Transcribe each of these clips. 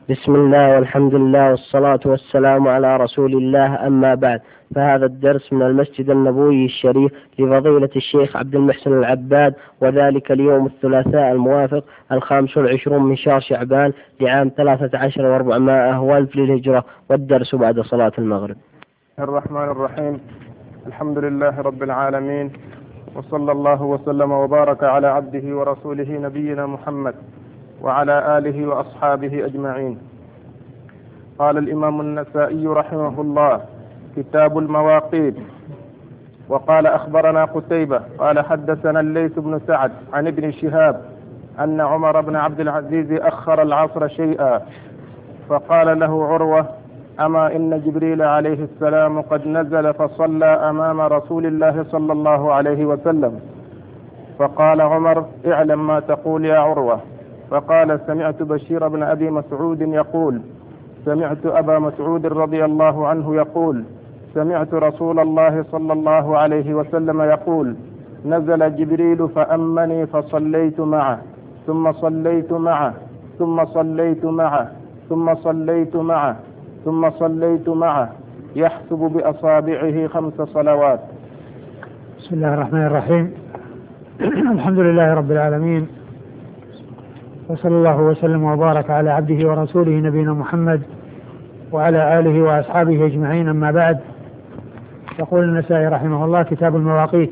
بسم الله والحمد لله والصلاة والسلام على رسول الله، أما بعد، فهذا الدرس من المسجد النبوي الشريف لفضيلة الشيخ عبد المحسن العباد، وذلك اليوم الثلاثاء الموافق 25 من شهر شعبان لعام 13 و400 والف للهجرة، والدرس بعد صلاة المغرب. الرحمن الرحيم. الحمد لله رب العالمين، وصلى الله وسلم وبارك على عبده ورسوله نبينا محمد وعلى آله وأصحابه أجمعين. قال الإمام النسائي رحمه الله: كتاب المواقيت. وقال أخبرنا قتيبة قال حدثنا الليث بن سعد عن ابن شهاب أن عمر بن عبد العزيز أخر العصر شيئا، فقال له عروة: أما إن جبريل عليه السلام قد نزل فصلى أمام رسول الله صلى الله عليه وسلم. فقال عمر: اعلم ما تقول يا عروة. فقال: سمعت بشير بن أبي مسعود يقول: سمعت أبا مسعود رضي الله عنه يقول: سمعت رسول الله صلى الله عليه وسلم يقول: نزل جبريل فأمني فصليت معه، ثم صليت معه، ثم صليت معه، ثم صليت معه، ثم صليت معه، يحسب بأصابعه 5 صلوات. بسم الله الرحمن الرحيم. الحمد لله رب العالمين، وصلى الله وسلم وبارك على عبده ورسوله نبينا محمد وعلى آله وأصحابه أجمعين، أما بعد. يقول النسائي رحمه الله: كتاب المواقيت،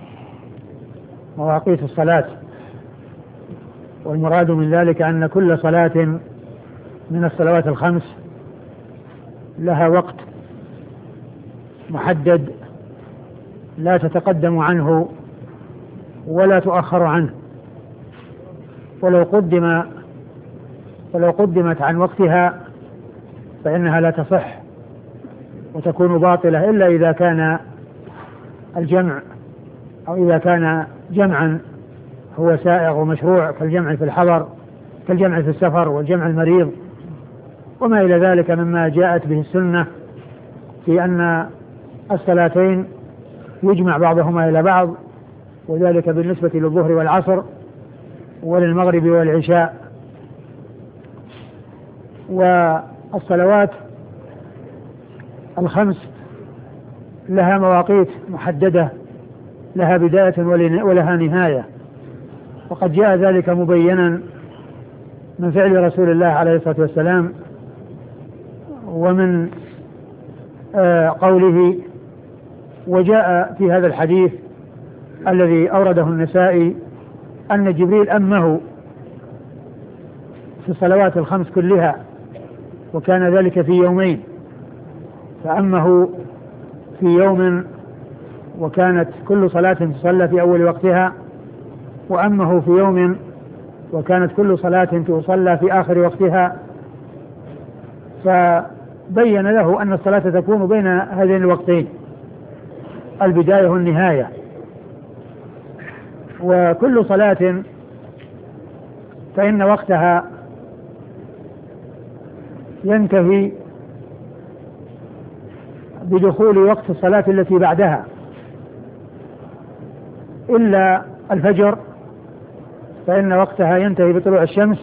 مواقيت الصلاة. والمراد من ذلك أن كل صلاة من الصلوات الخمس لها وقت محدد لا تتقدم عنه ولا تؤخر عنه، ولو قدمت عن وقتها فإنها لا تصح وتكون باطلة، إلا إذا كان الجمع أو إذا كان جمعا هو سائغ ومشروع، كالجمع في الحضر، كالجمع في السفر، والجمع المريض، وما إلى ذلك مما جاءت به السنة في أن الصلاتين يجمع بعضهما إلى بعض، وذلك بالنسبة للظهر والعصر وللمغرب والعشاء. والصلوات الخمس لها مواقيت محددة، لها بداية ولها نهاية، وقد جاء ذلك مبينا من فعل رسول الله عليه الصلاة والسلام، ومن قوله. وجاء في هذا الحديث الذي أورده النسائي أن جبريل أمه في الصلوات الخمس كلها، وكان ذلك في يومين، فأمه في يوم وكانت كل صلاة تصلى في أول وقتها، وأمه في يوم وكانت كل صلاة تصلى في آخر وقتها، فبين له أن الصلاة تكون بين هذين الوقتين، البداية والنهاية. وكل صلاة فإن وقتها ينتهي بدخول وقت الصلاة التي بعدها، إلا الفجر فإن وقتها ينتهي بطلوع الشمس،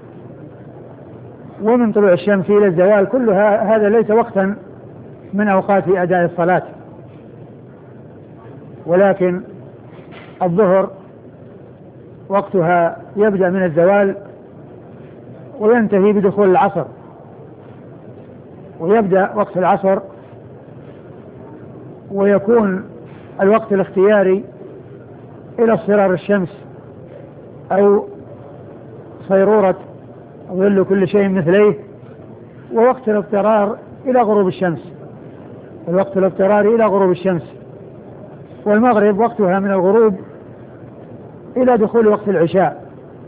ومن طلوع الشمس إلى الزوال كل هذا ليس وقتا من أوقات أداء الصلاة. ولكن الظهر وقتها يبدأ من الزوال وينتهي بدخول العصر، ويبدأ وقت العصر ويكون الوقت الاختياري إلى اصفرار الشمس أو صيرورة ظل كل شيء مثليه، ووقت الاضطرار إلى غروب الشمس، الوقت الاضطراري إلى غروب الشمس. والمغرب وقتها من الغروب إلى دخول وقت العشاء،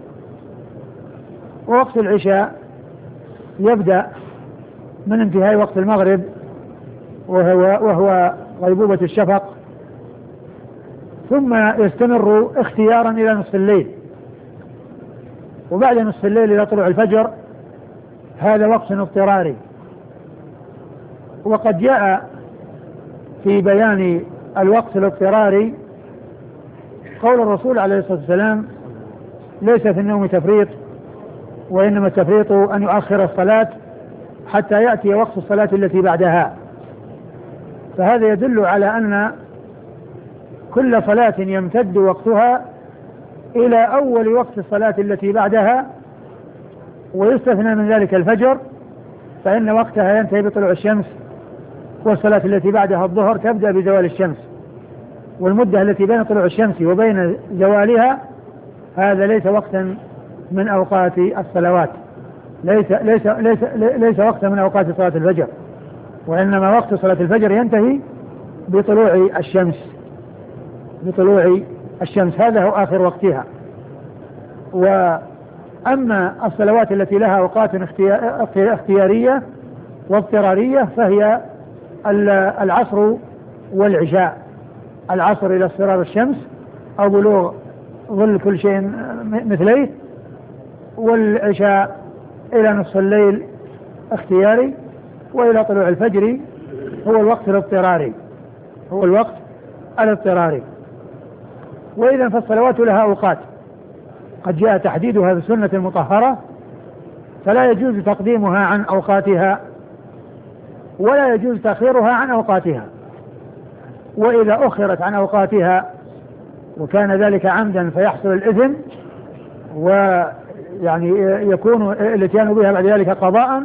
ووقت العشاء يبدأ من انتهاء وقت المغرب وهو غيبوبة الشفق، ثم يستمر اختيارا إلى نصف الليل، وبعد نصف الليل إلى طلوع الفجر، هذا وقت اضطراري. وقد جاء في بيان الوقت الاضطراري قول الرسول عليه الصلاة والسلام: ليس في النوم تفريط وإنما التفريط أن يؤخر الصلاة حتى يأتي وقت الصلاة التي بعدها. فهذا يدل على أن كل صلاة يمتد وقتها إلى أول وقت الصلاة التي بعدها، ويستثنى من ذلك الفجر، فإن وقتها ينتهي بطلوع الشمس، والصلاة التي بعدها الظهر تبدأ بزوال الشمس، والمدة التي بين طلوع الشمس وبين زوالها هذا ليس وقتا من أوقات الصلوات، ليس وقتا من أوقات صلاة الفجر، وإنما وقت صلاة الفجر ينتهي بطلوع الشمس، هذا هو آخر وقتها. وأما الصلوات التي لها أوقات اختيارية واضطرارية فهي العصر والعشاء، العصر إلى اصفرار الشمس أو بلوغ ظل كل شيء مثليه، والعشاء إلى نصف الليل اختياري، وإلى طلوع الفجر هو الوقت الاضطراري. وإذا فالصلوات لها أوقات قد جاء تحديدها بالسنة المطهرة، فلا يجوز تقديمها عن أوقاتها ولا يجوز تأخيرها عن أوقاتها. وإذا أخرت عن أوقاتها وكان ذلك عمدا فيحصل الإثم، ويعني يكون الاتيان بها بعد ذلك قضاء.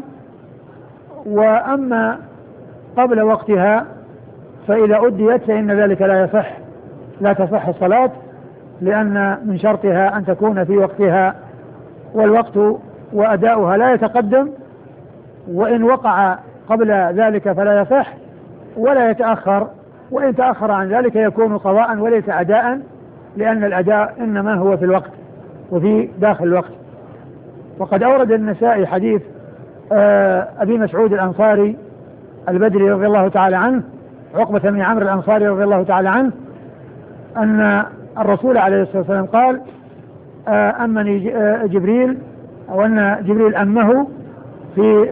وأما قبل وقتها فإذا أديت فإن ذلك لا تصح الصلاة، لأن من شرطها أن تكون في وقتها، والوقت وأداؤها لا يتقدم، وإن وقع قبل ذلك فلا يصح ولا يتأخر، وإن تأخر عن ذلك يكون قضاء وليس أداء، لأن الأداء إنما هو في الوقت وفي داخل الوقت. وقد أورد النسائي حديث أبي مسعود الأنصاري البدري رضي الله تعالى عنه، عقبة بن عمرو الأنصاري رضي الله تعالى عنه، أن الرسول عليه الصلاة والسلام قال: أمني جبريل، أو أن جبريل أمه في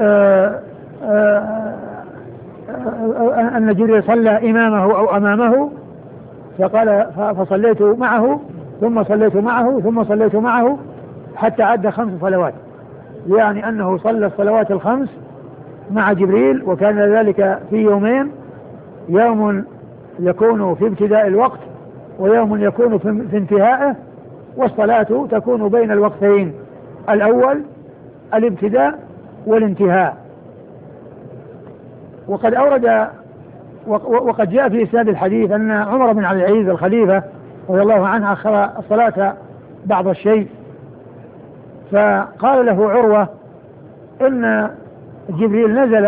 أن جبريل صلى إمامه أو أمامه، فقال: فصليت معه ثم صليت معه ثم صليت معه حتى عد 5 صلوات، يعني أنه صلى الصلوات الخمس مع جبريل، وكان ذلك في يومين، يوم يكون في ابتداء الوقت ويوم يكون في انتهائه، والصلاة تكون بين الوقتين، الأول الابتداء والانتهاء. وقد جاء في إسناد الحديث أن عمر بن عبد العزيز الخليفة رضي الله عنه أخر الصلاة بعض الشيء، فقال له عروة: إن جبريل نزل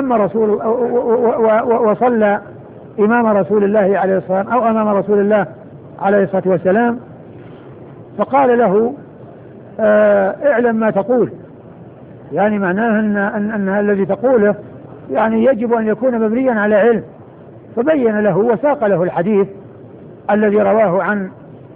وصلى إمام رسول الله عليه الصلاة والسلام أو أمام رسول الله عليه الصلاة والسلام، فقال له: اعلم ما تقول، يعني معناه أن الذي تقوله يعني يجب أن يكون مبنيا على علم. فبين له وساق له الحديث الذي رواه عن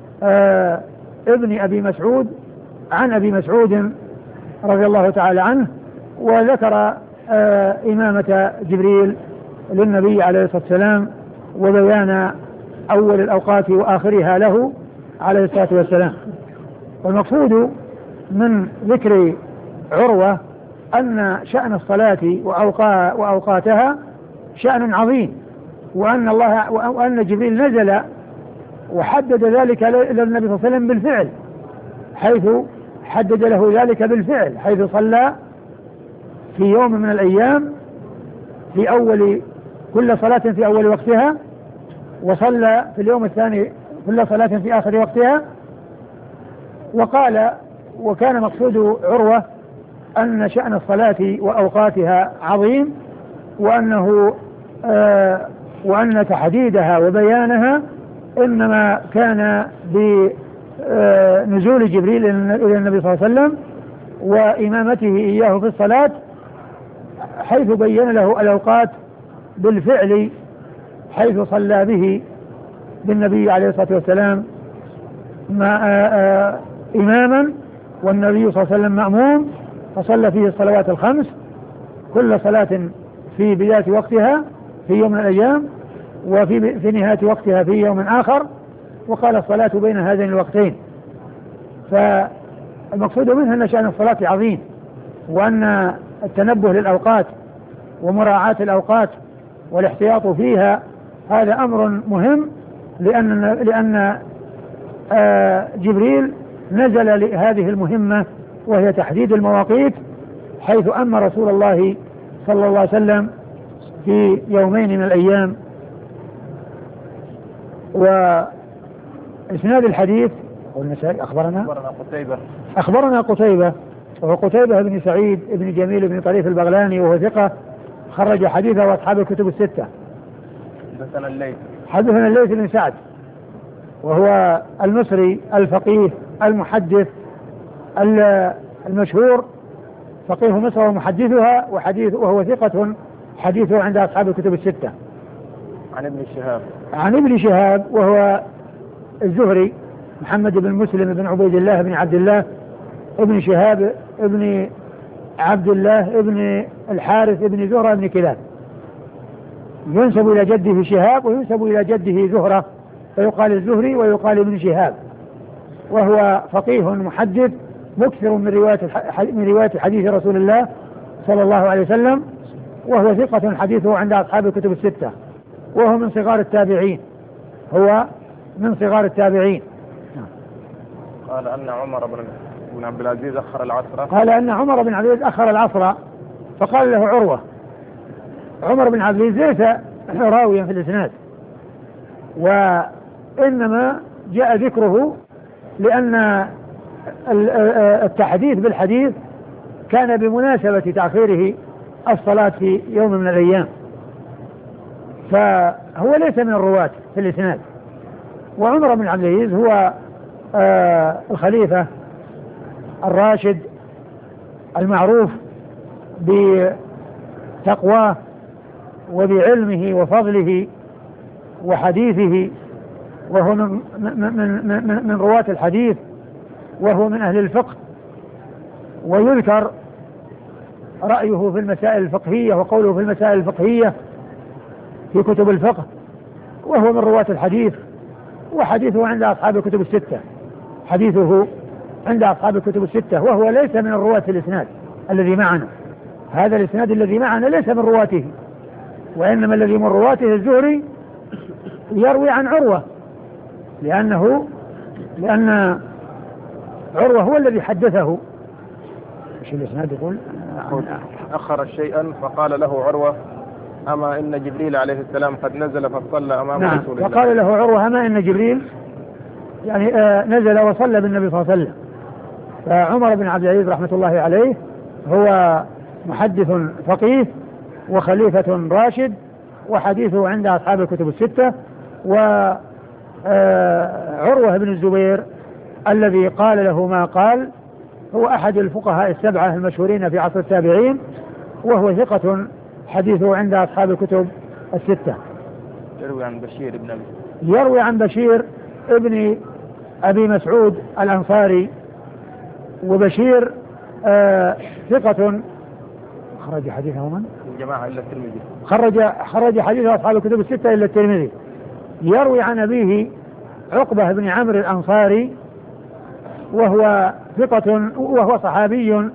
ابن أبي مسعود عن أبي مسعود رضي الله تعالى عنه، وذكر إمامة جبريل للنبي عليه الصلاة والسلام وبيان أول الأوقات وآخرها له عليه الصلاة والسلام. والمقصود من ذكر عروة أن شأن الصلاة وأوقاتها شأن عظيم، وأن جبريل نزل وحدد ذلك للنبي صلى الله عليه وسلم بالفعل، حيث حدد له ذلك بالفعل، حيث صلى في يوم من الأيام في أول كل صلاة في أول وقتها، وصلى في اليوم الثاني كل صلاة في آخر وقتها. وقال: وكان مقصود عروة أن شأن الصلاة وأوقاتها عظيم، وأن تحديدها وبيانها إنما كان بنزول جبريل إلى النبي صلى الله عليه وسلم وإمامته إياه في الصلاة، حيث بين له الأوقات بالفعل، حيث صلى به بالنبي عليه الصلاة والسلام إماما، والنبي صلى الله عليه وسلم مأموم، فصلى فيه الصلوات الخمس كل صلاة في بداية وقتها في يوم من الأيام، وفي نهاية وقتها في يوم آخر، وقال: الصلاة بين هذين الوقتين. المقصود منها أن شأن الصلاة عظيم، وأن التنبه للأوقات ومراعاة الأوقات والاحتياط فيها هذا أمر مهم، لأن جبريل نزل لهذه المهمة وهي تحديد المواقيت، حيث أمر رسول الله صلى الله عليه وسلم في يومين من الأيام. وإسناد الحديث أخبرنا قتيبة وهو قتيبة بن سعيد بن جميل بن طريف البغلاني، وهو ثقة خرج حديثه وأصحاب الكتب الستة. حدثنا الليث بن سعد وهو المصري الفقيه المحدث المشهور، فقيه مصر ومحدثها، وهو ثقة حديثه عند أصحاب الكتب الستة. عن ابن شهاب وهو الزهري محمد بن مسلم بن عبيد الله بن عبد الله ابن شهاب ابن عبد الله ابن الحارث ابن زهرة ابن كلاب، ينسب إلى جده شهاب وينسب إلى جده زهرة، فيقال الزهري ويقال ابن شهاب، وهو فقيه محدث مكثر من رواية حديث رسول الله صلى الله عليه وسلم، وهو ثقة حديثه عند أصحاب الكتب الستة، وهو من صغار التابعين. قال أن عمر بن عبد العزيز أخر العصر، فقال له عروة. عمر بن عبد العزيز ليس راويا في الإسناد، وإنما جاء ذكره لأن التحديث بالحديث كان بمناسبة تأخيره الصلاة في يوم من الأيام، فهو ليس من الرواة في الإسناد. وعمر بن عبد العزيز هو الخليفة الراشد المعروف بتقواه وبعلمه وفضله وحديثه، وهو من رواة الحديث، وهو من أهل الفقه، ويذكر رأيه في المسائل الفقهية وقوله في المسائل الفقهية في كتب الفقه، وهو من رواة الحديث، وحديثه عند أصحاب الكتب الستة، وهو ليس من الرواة الإسناد الذي معنا. هذا الإسناد الذي معنا ليس من رواته، وإنما الذي من رواته الزهري يروي عن عروة، لأن عروة هو الذي حدثه. ايش الإسناد يقول؟ أخر شيئا فقال له عروة: أما إن جبريل عليه السلام قد نزل فصلى أمام رسول الله. وقال له عروة: أما إن جبريل نزل وصلى بالنبي صلى الله عليه وسلم. فعمر بن عبد العزيز رحمة الله عليه هو محدث فقيه وخليفة راشد، وحديثه عند أصحاب الكتب الستة. وعروة بن الزبير الذي قال له ما قال هو أحد الفقهاء السبعة المشهورين في عصر التابعين، وهو ثقة حديثه عند أصحاب الكتب الستة. يروي عن بشير ابن أبي مسعود الأنصاري، وبشير ثقة خرج حديثه من؟ الجماعة إلا الترمذي. خرج حديثه أصحاب الكتب الستة إلا الترمذي. يروي عن أبيه عقبة بن عمرو الأنصاري، وهو ثقة، وهو صحابي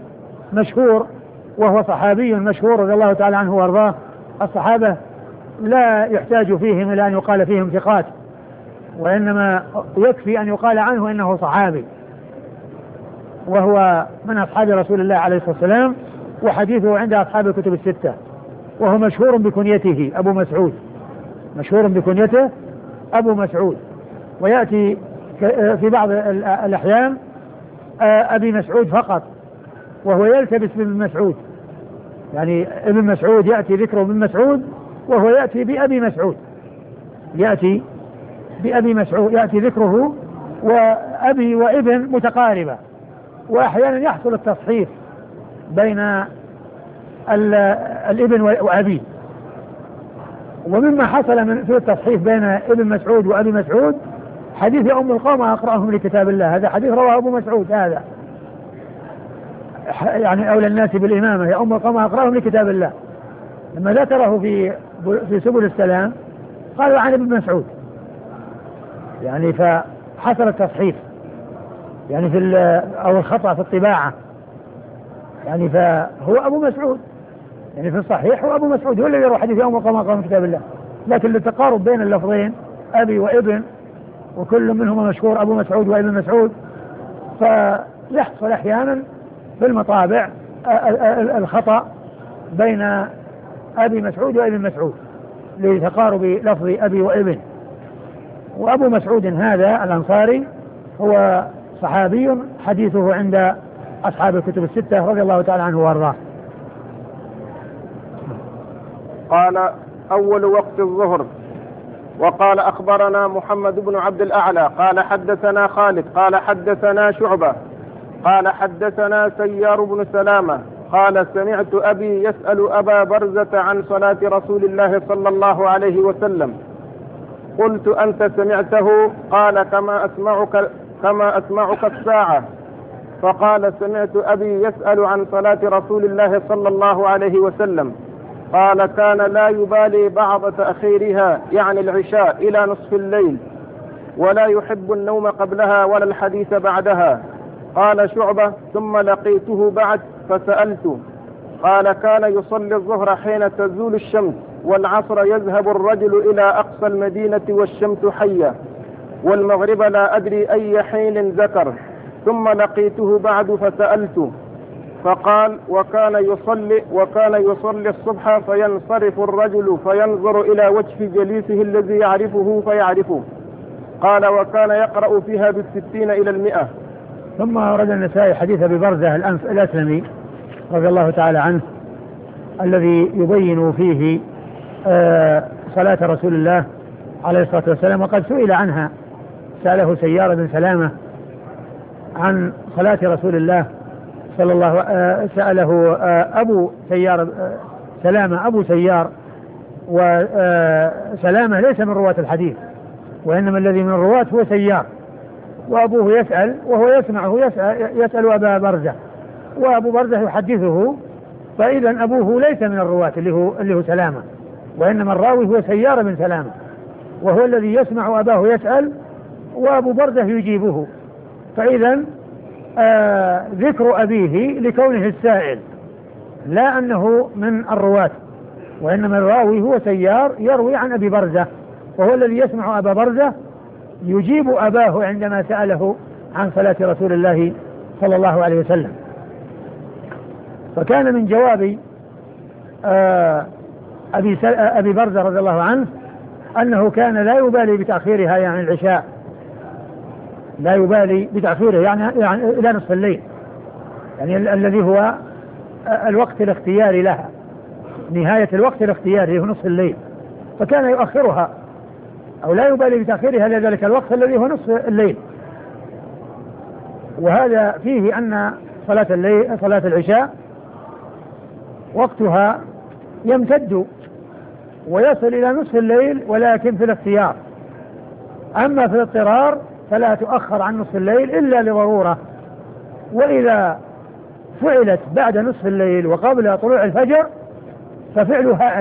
مشهور رضي الله تعالى عنه وارضاه. الصحابة لا يحتاج فيهم إلى أن يقال فيهم ثقات، وإنما يكفي أن يقال عنه إنه صحابي، وهو من أصحاب رسول الله عليه الصلاة والسلام، وحديثه عند أصحاب الكتب الستة، وهو مشهور بكنيته أبو مسعود، ويأتي في بعض الأحيان أبي مسعود فقط، وهو يلتبس بابن مسعود، يعني ابن مسعود يأتي ذكره ابن مسعود، وهو يأتي بأبي مسعود، يأتي ذكره وأبي وابن متقاربة، وأحيانا يحصل التصحيف بين الابن وأبيه. ومما حصل في التصحيف بين ابن مسعود وأبي مسعود حديث أم القوم أقرأهم لكتاب الله، هذا حديث رواه أبو مسعود، هذا يعني أولى الناس بالإمامة يا أم القوم أقرأهم لكتاب الله. لما ذكره في سبل السلام قالوا عن ابن مسعود، يعني فحصل التصحيف. يعني أو الخطأ في الطباعة، يعني فهو أبو مسعود، يعني في الصحيح هو أبو مسعود هو الذي يروي حديث يوم وقام من كتاب الله، لكن للتقارب بين اللفظين أبي وابن وكل منهما مشهور أبو مسعود وابن مسعود، فيحصل أحيانا في المطابع الخطأ بين أبي مسعود وابن مسعود لتقارب لفظ أبي وابن. وأبو مسعود هذا الأنصاري هو صحابي حديثه عند أصحاب الكتب الستة رضي الله تعالى عنه وارضاه. قال: أول وقت الظهر. وقال: أخبرنا محمد بن عبد الأعلى قال حدثنا خالد قال حدثنا شعبة قال حدثنا سيار بن سلامة قال: سمعت أبي يسأل أبا برزة عن صلاة رسول الله صلى الله عليه وسلم. قلت: أنت سمعته؟ قال: كما أسمعك الساعة. فقال: سمعت أبي يسأل عن صلاة رسول الله صلى الله عليه وسلم. قال: كان لا يبالي بعض تأخيرها يعني العشاء إلى نصف الليل، ولا يحب النوم قبلها ولا الحديث بعدها. قال شعبة: ثم لقيته بعد فسألته. قال: كان يصلي الظهر حين تزول الشمس، والعصر يذهب الرجل إلى أقصى المدينة والشمس حية، والمغرب لا أدري أي حين ذكر. ثم لقيته بعد فسألته. فقال: وكان يصلي الصبح فينصرف الرجل فينظر إلى وجه جليسه الذي يعرفه فيعرفه. قال: وكان يقرأ فيها بالستين إلى 100. ثم ورد النسائي حديث أبي برزة الأسلمي رضي الله تعالى عنه الذي يبين فيه صلاة رسول الله عليه الصلاة والسلام، وقد سئل عنها، سأله سيار بن سلامة عن صلاة رسول الله صلى الله سأله أبو سيار سلامة أبو سيار، وسلامة ليس من رواة الحديث، وإنما الذي من الرواة هو سيار، وأبوه يسأل وهو يسمعه يسأل أبا برزة، وأبو برزة يحدثه، فإذا أبوه ليس من الرواة اللي هو سلامة، وإنما الراوي هو سيار بن سلامة، وهو الذي يسمع أباه يسأل وأبو برزة يجيبه. فإذا ذكر أبيه لكونه السائل، لا أنه من الرواة، وإنما الراوي هو سيار يروي عن أبي برزة، وهو الذي يسمع أبا برزة يجيب أباه عندما سأله عن صلاة رسول الله صلى الله عليه وسلم. فكان من جواب أبي برزة رضي الله عنه أنه كان لا يبالي بتأخيرها يعني العشاء، لا يبالي بتأخيره يعني إلى نصف الليل، يعني الذي هو الوقت الاختياري لها، نهاية الوقت الاختياري هو نصف الليل، فكان يؤخرها أو لا يبالي بتأخيرها لذلك الوقت الذي هو نصف الليل. وهذا فيه أن صلاة العشاء وقتها يمتد ويصل إلى نصف الليل، ولكن في الاختيار. أما في الاضطرار فلا تؤخر عن نصف الليل إلا لضرورة، وإذا فعلت بعد نصف الليل وقبل طلوع الفجر ففعلها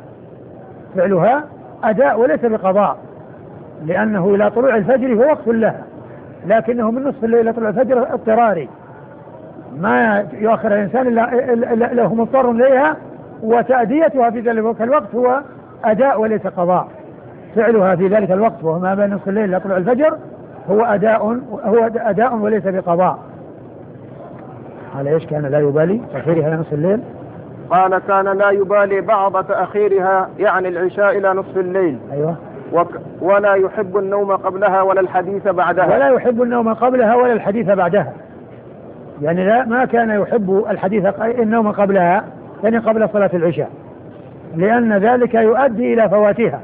أداء وليس بقضاء، لأنه إلى طلوع الفجر هو وقت لها، لكنه من نصف الليل إلى طلوع الفجر اضطراري، ما يؤخر الإنسان إلا له مضطر إليها، وتأديتها في ذلك الوقت هو أداء وليس قضاء. فعلها في ذلك الوقت وهو ما بين نصف الليل إلى طلوع الفجر هو أداء وليس بقضاء. قال: إيش كان لا يبالي تأخيرها إلى نصف الليل؟ قال: كان لا يبالي بعض تأخيرها يعني العشاء إلى نصف الليل. أيوة. ولا يحب النوم قبلها ولا الحديث بعدها. ولا يحب النوم قبلها ولا الحديث بعدها، يعني ما كان يحب النوم قبلها، يعني قبل صلاة العشاء، لأن ذلك يؤدي إلى فواتها،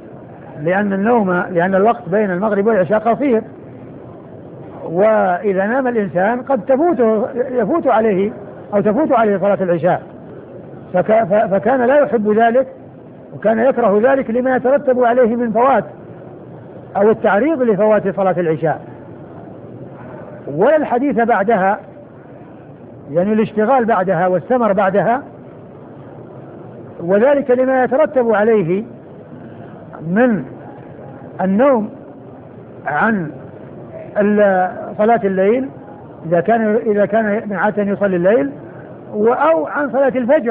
لأن الوقت بين المغرب والعشاء قصير، وإذا نام الإنسان قد يفوت عليه صلاة العشاء، فكان لا يحب ذلك، وكان يكره ذلك لما يترتب عليه من فوات أو التعريض لفوات صلاة العشاء. ولا الحديث بعدها، يعني الاشتغال بعدها والسمر بعدها، وذلك لما يترتب عليه من النوم عن صلاة الليل إذا كان عادة يصلي الليل أو عن صلاة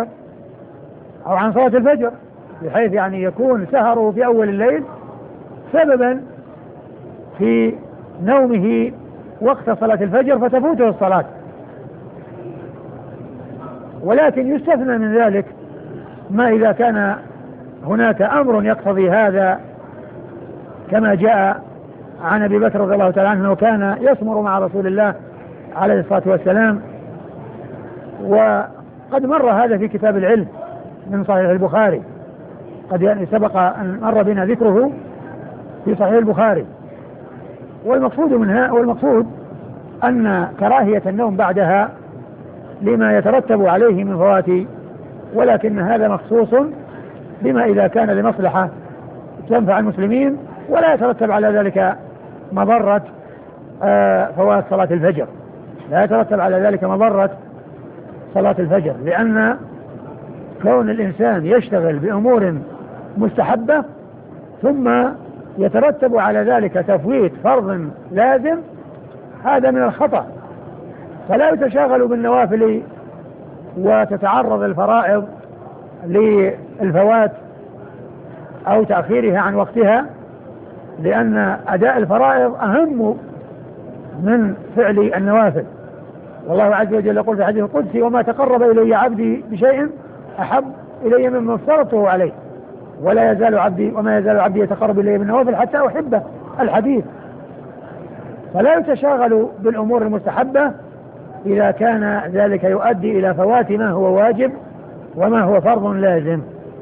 الفجر بحيث يعني يكون سهره في أول الليل سببا في نومه وقت صلاة الفجر فتفوته الصلاة. ولكن يستثنى من ذلك ما إذا كان هناك أمر يقتضي هذا، كما جاء عن أبي بكر رضي الله تعالى عنه كان يسمر مع رسول الله عليه الصلاة والسلام، وقد مر هذا في كتاب العلم من صحيح البخاري، قد يعني سبق أن مر بنا ذكره في صحيح البخاري. والمقصود أن كراهية النوم بعدها لما يترتب عليه من فوات، ولكن هذا مخصوص بما إذا كان لمصلحة تنفع المسلمين ولا يترتب على ذلك مضرة فوات صلاة الفجر، لا يترتب على ذلك مضرة صلاة الفجر، لأن كون الإنسان يشتغل بأمور مستحبة ثم يترتب على ذلك تفويت فرض لازم، هذا من الخطأ. فلا يتشاغل بالنوافل وتتعرض الفرائض للفوات أو تأخيرها عن وقتها، لأن أداء الفرائض أهم من فعل النوافل. والله عز وجل يقول في الحديث القدسي: وما تقرب إلي عبدي بشيء أحب إلي مما افترضته عليه وما يزال عبدي يتقرب إلي بالنوافل حتى أحبه، الحديث. فلا يتشاغل بالأمور المستحبة إذا كان ذلك يؤدي إلى فوات ما هو واجب وما هو فرض لازم.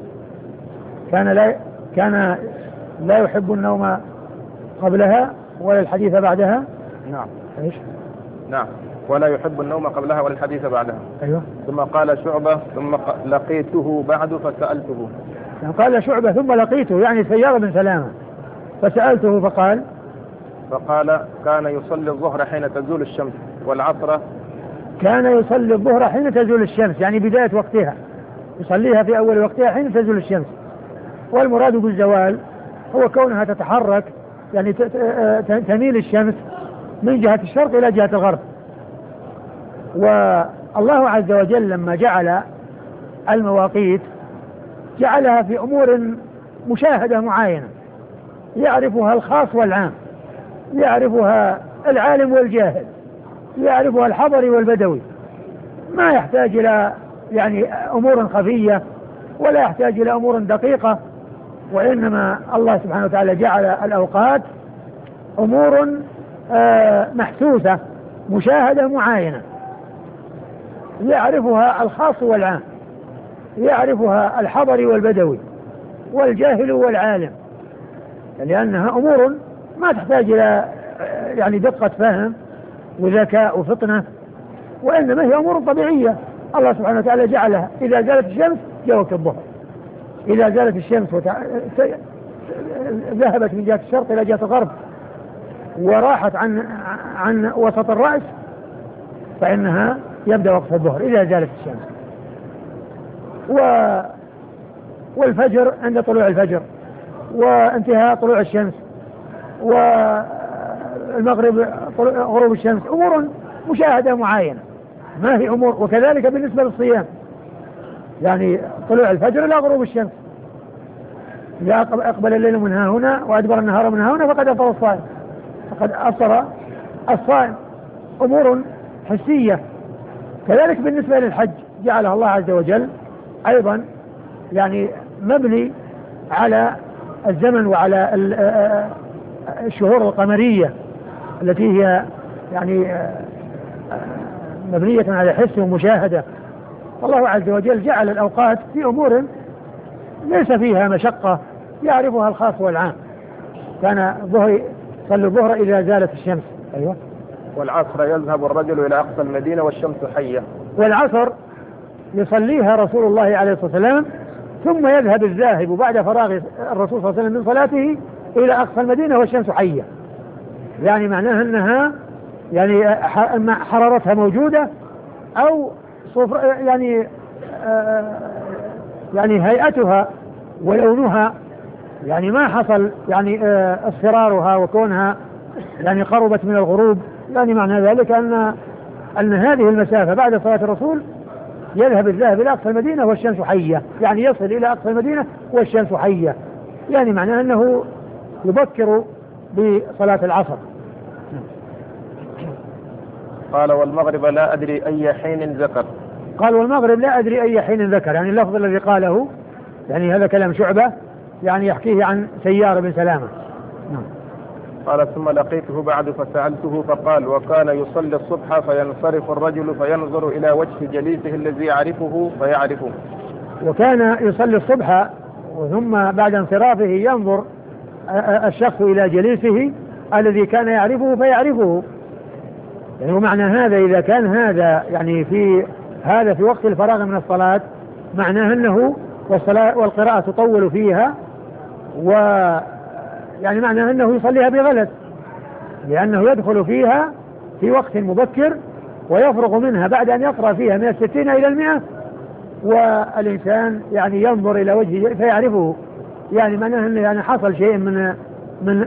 كان لا يحب النوم قبلها ولا الحديث بعدها. نعم. ايش؟ نعم، ولا يحب النوم قبلها ولا الحديث بعدها. ايوه. ثم قال شعبة: ثم لقيته بعد فسألته. يعني قال شعبة ثم لقيته يعني سيارة بن سلامة فسألته فقال كان يصلي الظهر حين تزول الشمس والعصر. كان يصلي الظهر حين تزول الشمس، يعني بداية وقتها، يصليها في أول وقتها حين تزول الشمس. والمراد بالزوال هو كونها تتحرك، يعني تميل الشمس من جهة الشرق إلى جهة الغرب. والله عز وجل لما جعل المواقيت جعلها في أمور مشاهدة معينة يعرفها الخاص والعام، يعرفها العالم والجاهل، يعرفها الحضري والبدوي، ما يحتاج إلى يعني أمور خفية ولا يحتاج إلى أمور دقيقة، وإنما الله سبحانه وتعالى جعل الأوقات أمور محسوسة مشاهدة معينة يعرفها الخاص والعام، يعرفها الحضري والبدوي والجاهل والعالم، لأنها أمور ما تحتاج إلى يعني دقة فهم وذكاء وفطنة، وإنما هي أمور طبيعية. الله سبحانه وتعالى جعلها إذا زالت الشمس جاء وقت الظهر، إذا زالت الشمس ذهبت من جهة الشرق إلى جهة الغرب وراحت عن وسط الرأس فإنها يبدأ وقت الظهر إذا زالت الشمس. والفجر عند طلوع الفجر وانتهاء طلوع الشمس والمغرب غروب الشمس، أمور مشاهدة معينة ما هي أمور. وكذلك بالنسبة للصيام، يعني طلوع الفجر إلى غروب الشمس، إذا أقبل الليل من ها هنا وأدبر النهار من ها هنا فقد أفطر الصائم، فقد أفطر الصائم، أمور حسية. كذلك بالنسبة للحج جعلها الله عز وجل أيضا يعني مبني على الزمن وعلى الشهور القمرية التي هي يعني مبنية على حس ومشاهدة. الله عز وجل جعل الأوقات في أمور ليس فيها مشقة يعرفها الخاص والعام. كان صلوا الظهر إذا زالت الشمس. أيوة. والعصر يذهب الرجل إلى أقصى المدينة والشمس حية. والعصر يصليها رسول الله عليه الصلاة والسلام ثم يذهب الذاهب بعد فراغ الرسول صلى الله عليه وسلم من صلاته إلى أقصى المدينة والشمس حية، يعني معناها أنها يعني حرارتها موجودة أو يعني هيئتها ولونها يعني ما حصل يعني اصفرارها وكونها يعني قربت من الغروب، يعني معنى ذلك أن أن هذه المسافة بعد صلاة الرسول يذهب الذاهب إلى أقصى المدينة والشمس حية، يعني يصل إلى أقصى المدينة والشمس حية، يعني معناه أنه يبكر بصلاة العصر. قال والمغرب لا أدري أي حين ذكر. قال والمغرب لا أدري أي حين ذكر، يعني اللفظ الذي قاله يعني هذا كلام شعبة، يعني يحكيه عن سيار بن سلامة. قال ثم لقيته بعد فسألته فقال بعد يصلي الصبح فينصرف الرجل فينظر إلى وجه جليسه الذي يعرفه فيعرفه. وكان يصلي الصبح ثم بعد انصرافه ينظر الشخص إلى جليسه الذي كان يعرفه فيعرفه. يعني ومعنى هذا إذا كان هذا يعني في وقت الفراغ من الصلاة معناه أنه والصلاة والقراءة تطول فيها، ويعني معناه أنه يصليها بغلس، لأنه يدخل فيها في وقت مبكر ويفرغ منها بعد أن يقرأ فيها من 60 إلى 100، والإنسان يعني ينظر إلى وجهه فيعرفه، يعني معناه أنه يعني حصل شيء من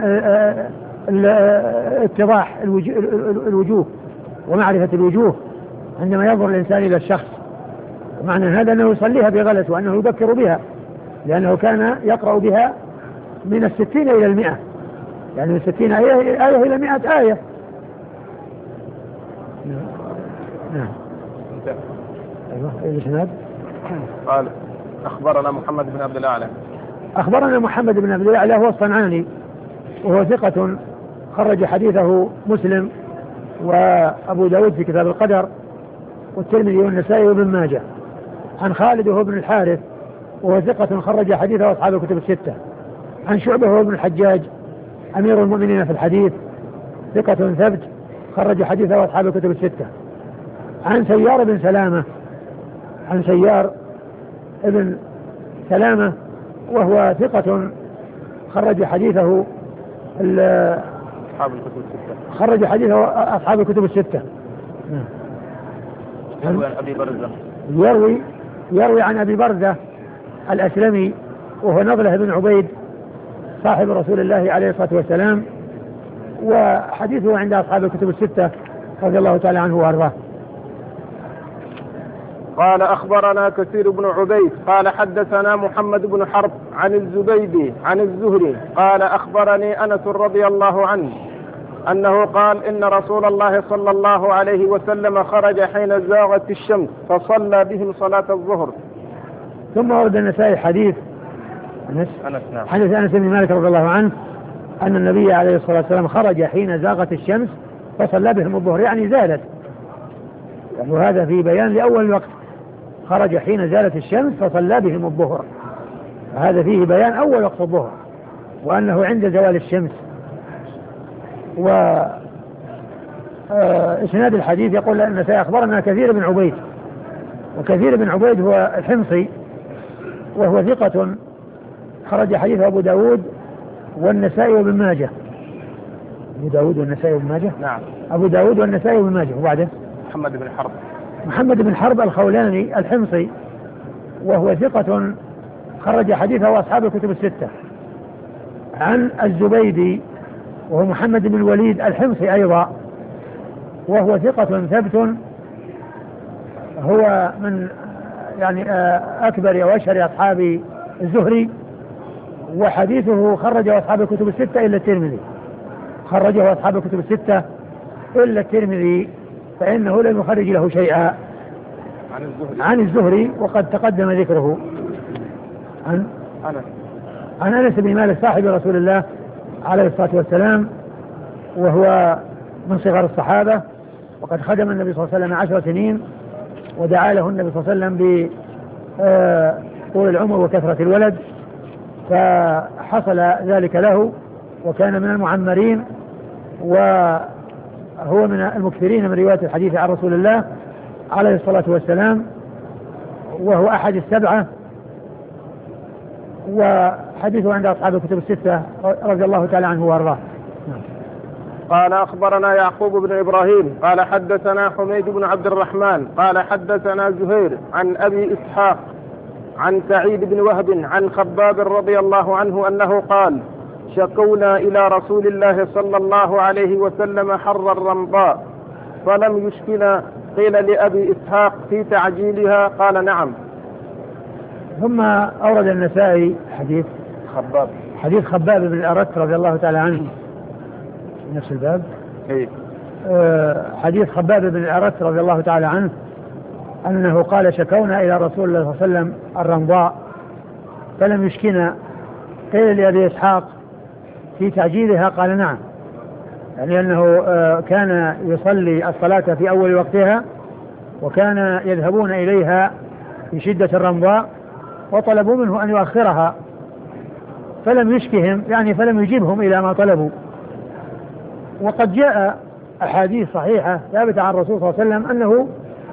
اتضاح الوجوه ومعرفة الوجوه عندما ينظر الإنسان إلى الشخص. معنى هذا أنه يصليها بغلس وأنه يذكر بها، لأنه كان يقرأ بها من 60 إلى 100، يعني من 60 آية إلى 100 آية. نعم. أيوة الإسناد. قال أخبرنا محمد بن عبد الأعلى. أخبرنا محمد بن عبد الأعلى هو الصنعاني وهو ثقة خرج حديثه مسلم وأبو داود في كتاب القدر والترمذي والنسائي وابن ماجه. عن خالد وهو ابن الحارث وهو ثقة خرج حديثه أصحاب الكتب الستة. عن شعبة وهو ابن الحجاج أمير المؤمنين في الحديث ثقة ثبت خرج حديثه أصحاب الكتب الستة. عن سيار بن سلامة، عن سيار ابن سلامة وهو ثقة خرج حديثه أصحاب الكتب الستة. خرج حديثه أصحاب الكتب الستة. يروي عن أبي برزة. يروي عن أبي برزة الأسلمي وهو نضلة بن عبيد صاحب رسول الله عليه الصلاة والسلام، وحديثه عند أصحاب الكتب الستة رضي الله تعالى عنه وأرضاه. قال أخبرنا كثير بن عبيد قال حدثنا محمد بن حرب عن الزبيدي عن الزهري قال أخبرني أنس رضي الله عنه أنه قال إن رسول الله صلى الله عليه وسلم خرج حين زاغت الشمس فصلى بهم صلاة الظهر. ثم ورد النسائي حديث أنس بن مالك رضي الله عنه أن النبي عليه الصلاة والسلام خرج حين زاغت الشمس فصلى بهم الظهر، يعني زالت، يعني وهذا في بيان لأول الوقت، خرج حين زالت الشمس فصلى بهم الظهر، هذا فيه بيان أول وقت الظهر وأنه عند زوال الشمس. وإسناد الحديث يقول أن سيخبرنا كثير بن عبيد، وكثير بن عبيد هو الحمصي وهو ثقة خرج حديثه أبو داود والنسائي وابن ماجه. أبو داود والنسائي وابن ماجه. نعم. أبو داود والنسائي وابن ماجه. وبعده محمد بن حرب الخولاني الحمصي وهو ثقة خرج حديثه أصحاب الكتب الستة. عن الزبيدي وهو محمد بن الوليد الحمصي أيضا وهو ثقة ثبت، هو من يعني أكبر وأشهر أصحاب الزهري، وحديثه خرجه أصحاب الكتب الستة إلا الترمذي، خرجه أصحاب الكتب الستة إلا الترمذي فإنه لم يخرج له شيئا عن الزهري وقد تقدم ذكره. عن أنس بن مالك صاحب رسول الله عليه الصلاة والسلام وهو من صغار الصحابة، وقد خدم النبي صلى الله عليه وسلم 10 سنين، ودعا له النبي صلى الله عليه وسلم بطول العمر وكثرة الولد، فحصل ذلك له وكان من المعمرين، وهو من المكثرين من رواية الحديث عن رسول الله عليه الصلاة والسلام، وهو أحد السبعة، وحديثه عند أصحاب الكتب الستة رضي الله تعالى عنه وارضاه. قال أخبرنا يعقوب بن إبراهيم قال حدثنا حميد بن عبد الرحمن قال حدثنا زهير عن أبي إسحاق عن سعيد بن وهب عن خباب رضي الله عنه أنه قال شكونا إلى رسول الله صلى الله عليه وسلم حر الرمضاء فلم يشكنا قيل لأبي إسحاق في تعجيلها قال نعم. ثم أورد النسائي حديث خباب بن الأرت رضي الله تعالى عنه، نفس الباب. حديث خباب بن الأرت رضي الله تعالى عنه أنه قال شكونا إلى رسول الله صلى الله عليه وسلم الرمضاء فلم يشكنا. قيل لأبي إسحاق في تعجيلها قال نعم، يعني أنه كان يصلي الصلاة في أول وقتها وكان يذهبون إليها في شدة الرمضاء وطلبوا منه أن يؤخرها فلم يشكهم، يعني فلم يجيبهم إلى ما طلبوا. وقد جاء أحاديث صحيحة ثابتة عن الرسول صلى الله عليه وسلم أنه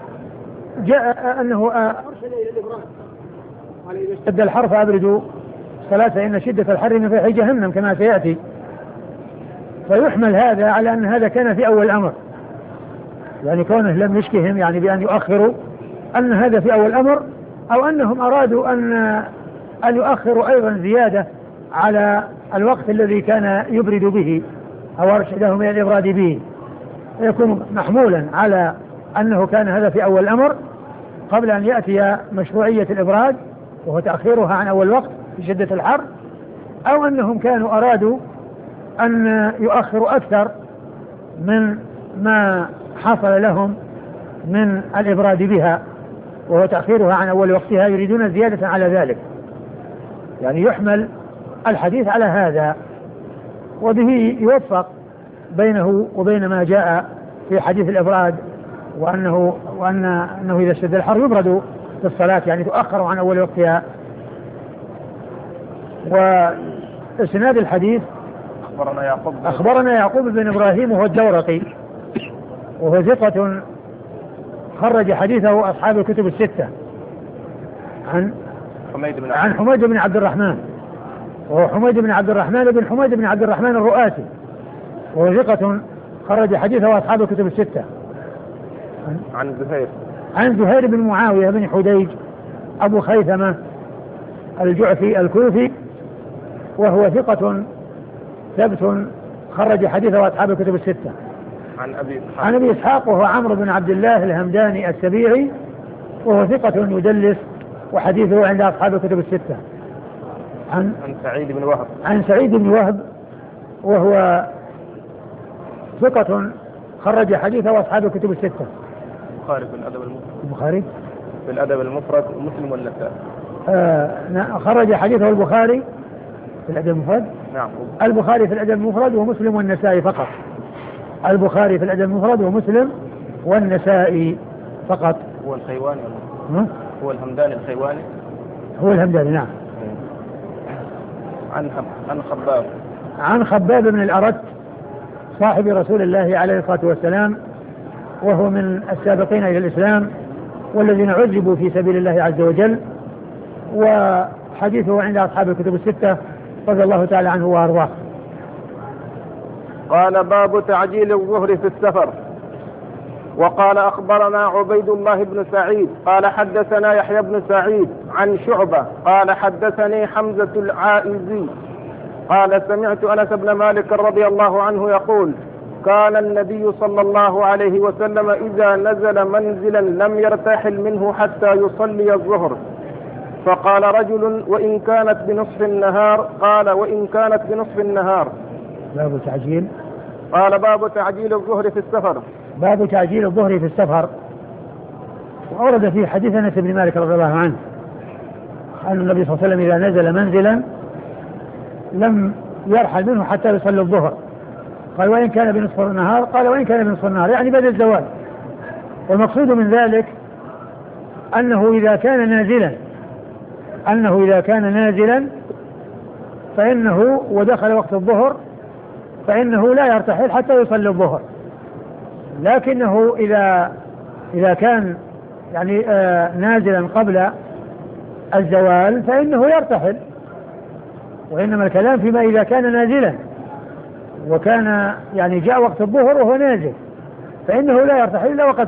أرسل إلى الإبراد قال إذا اشتد الحر فأبردوا الصلاة فإن شدة الحر من فيح جهنم كما سيأتي. فيحمل هذا على أن هذا كان في أول الأمر، يعني كونه لم يشكهم يعني بأن يؤخروا أن هذا في أول الأمر، أو أنهم أرادوا أن يؤخروا أيضا زيادة على الوقت الذي كان يبرد به أو أرشدهم إلى الإبراد به، يكون محمولا على أنه كان هذا في أول الأمر قبل أن يأتي مشروعية الإبراد وهو تأخيرها عن أول وقت في شدة الحر، أو أنهم كانوا أرادوا أن يؤخروا أكثر من ما حصل لهم من الإبراد بها وهو تأخيرها عن أول وقتها، يريدون زيادة على ذلك. يعني يحمل الحديث على هذا، وبه يوفق بينه وبين ما جاء في حديث الإبراد وأنه إذا اشتد الحر يبرد في الصلاة، يعني تؤخر عن أول وقتها. وإسناد الحديث أخبرنا يعقوب بن إبراهيم وهو الدورقي وهو ثقة خرج حديثه أصحاب الكتب الستة عن حميد بن عبد الرحمن، وهو حميد بن عبد الرحمن بن حميد بن عبد الرحمن الرؤاسي، وهو ثقة خرج حديثه أصحاب الكتب الستة. عن زهير بن معاوية بن حديج أبو خيثمة الجعفي الكوفي، وهو ثقة ثبت خرج حديثه أصحاب الكتب الستة. عن أبي إسحاق وهو عمرو بن عبد الله الهمداني السبيعي، وهو ثقة يدلس وحديثه عند أصحاب الكتب الستة. عن سعيد بن وهب وهو ثقة خرج حديثه أصحاب الكتب الستة. البخاري في الأدب المفرد ومسلم والنسائي. خرج حديثه البخاري في الأدب المفرد. نعم. البخاري في الأدب المفرد ومسلم والنسائي فقط. البخاري في الأدب المفرد ومسلم والنسائي فقط. هو الخيواني هو الهمداني الخيواني. هو الهمداني نعم. عن خباب بن الأرت صاحب رسول الله عليه الصلاة والسلام، وهو من السابقين إلى الإسلام والذين عذبوا في سبيل الله عز وجل، وحديثه عند أصحاب الكتب الستة رضي الله تعالى عنه وأرضاه. قال باب تعجيل الظهر في السفر. وقال أخبرنا عبيد الله بن سعيد قال حدثنا يحيى بن سعيد عن شعبة قال حدثني حمزة العائزي قال سمعت أنس بن مالك رضي الله عنه يقول كان النبي صلى الله عليه وسلم إذا نزل منزلا لم يرتحل منه حتى يصلي الظهر، فقال رجل وإن كانت بنصف النهار؟ قال وإن كانت بنصف النهار. باب تعجيل. قال باب تعجيل الظهر في السفر. باب تعجيل الظهر في السفر. وأورد في حديث أنس بن مالك رضي الله عنه أن النبي صلى الله عليه وسلم إذا نزل منزلا لم يرحل منه حتى يصلي الظهر، قال وإن كان بنصف النهار؟ قال وإن كان بنصف النهار، يعني بعد الزوال. والمقصود من ذلك أنه إذا كان نازلا فإنه ودخل وقت الظهر فإنه لا يرتحل حتى يصلي الظهر، لكنه إذا كان يعني نازلا قبل الزوال فإنه يرتحل. وإنما الكلام فيما إذا كان نازلا وكان يعني جاء وقت الظهر وهو نازل فإنه لا يرتحل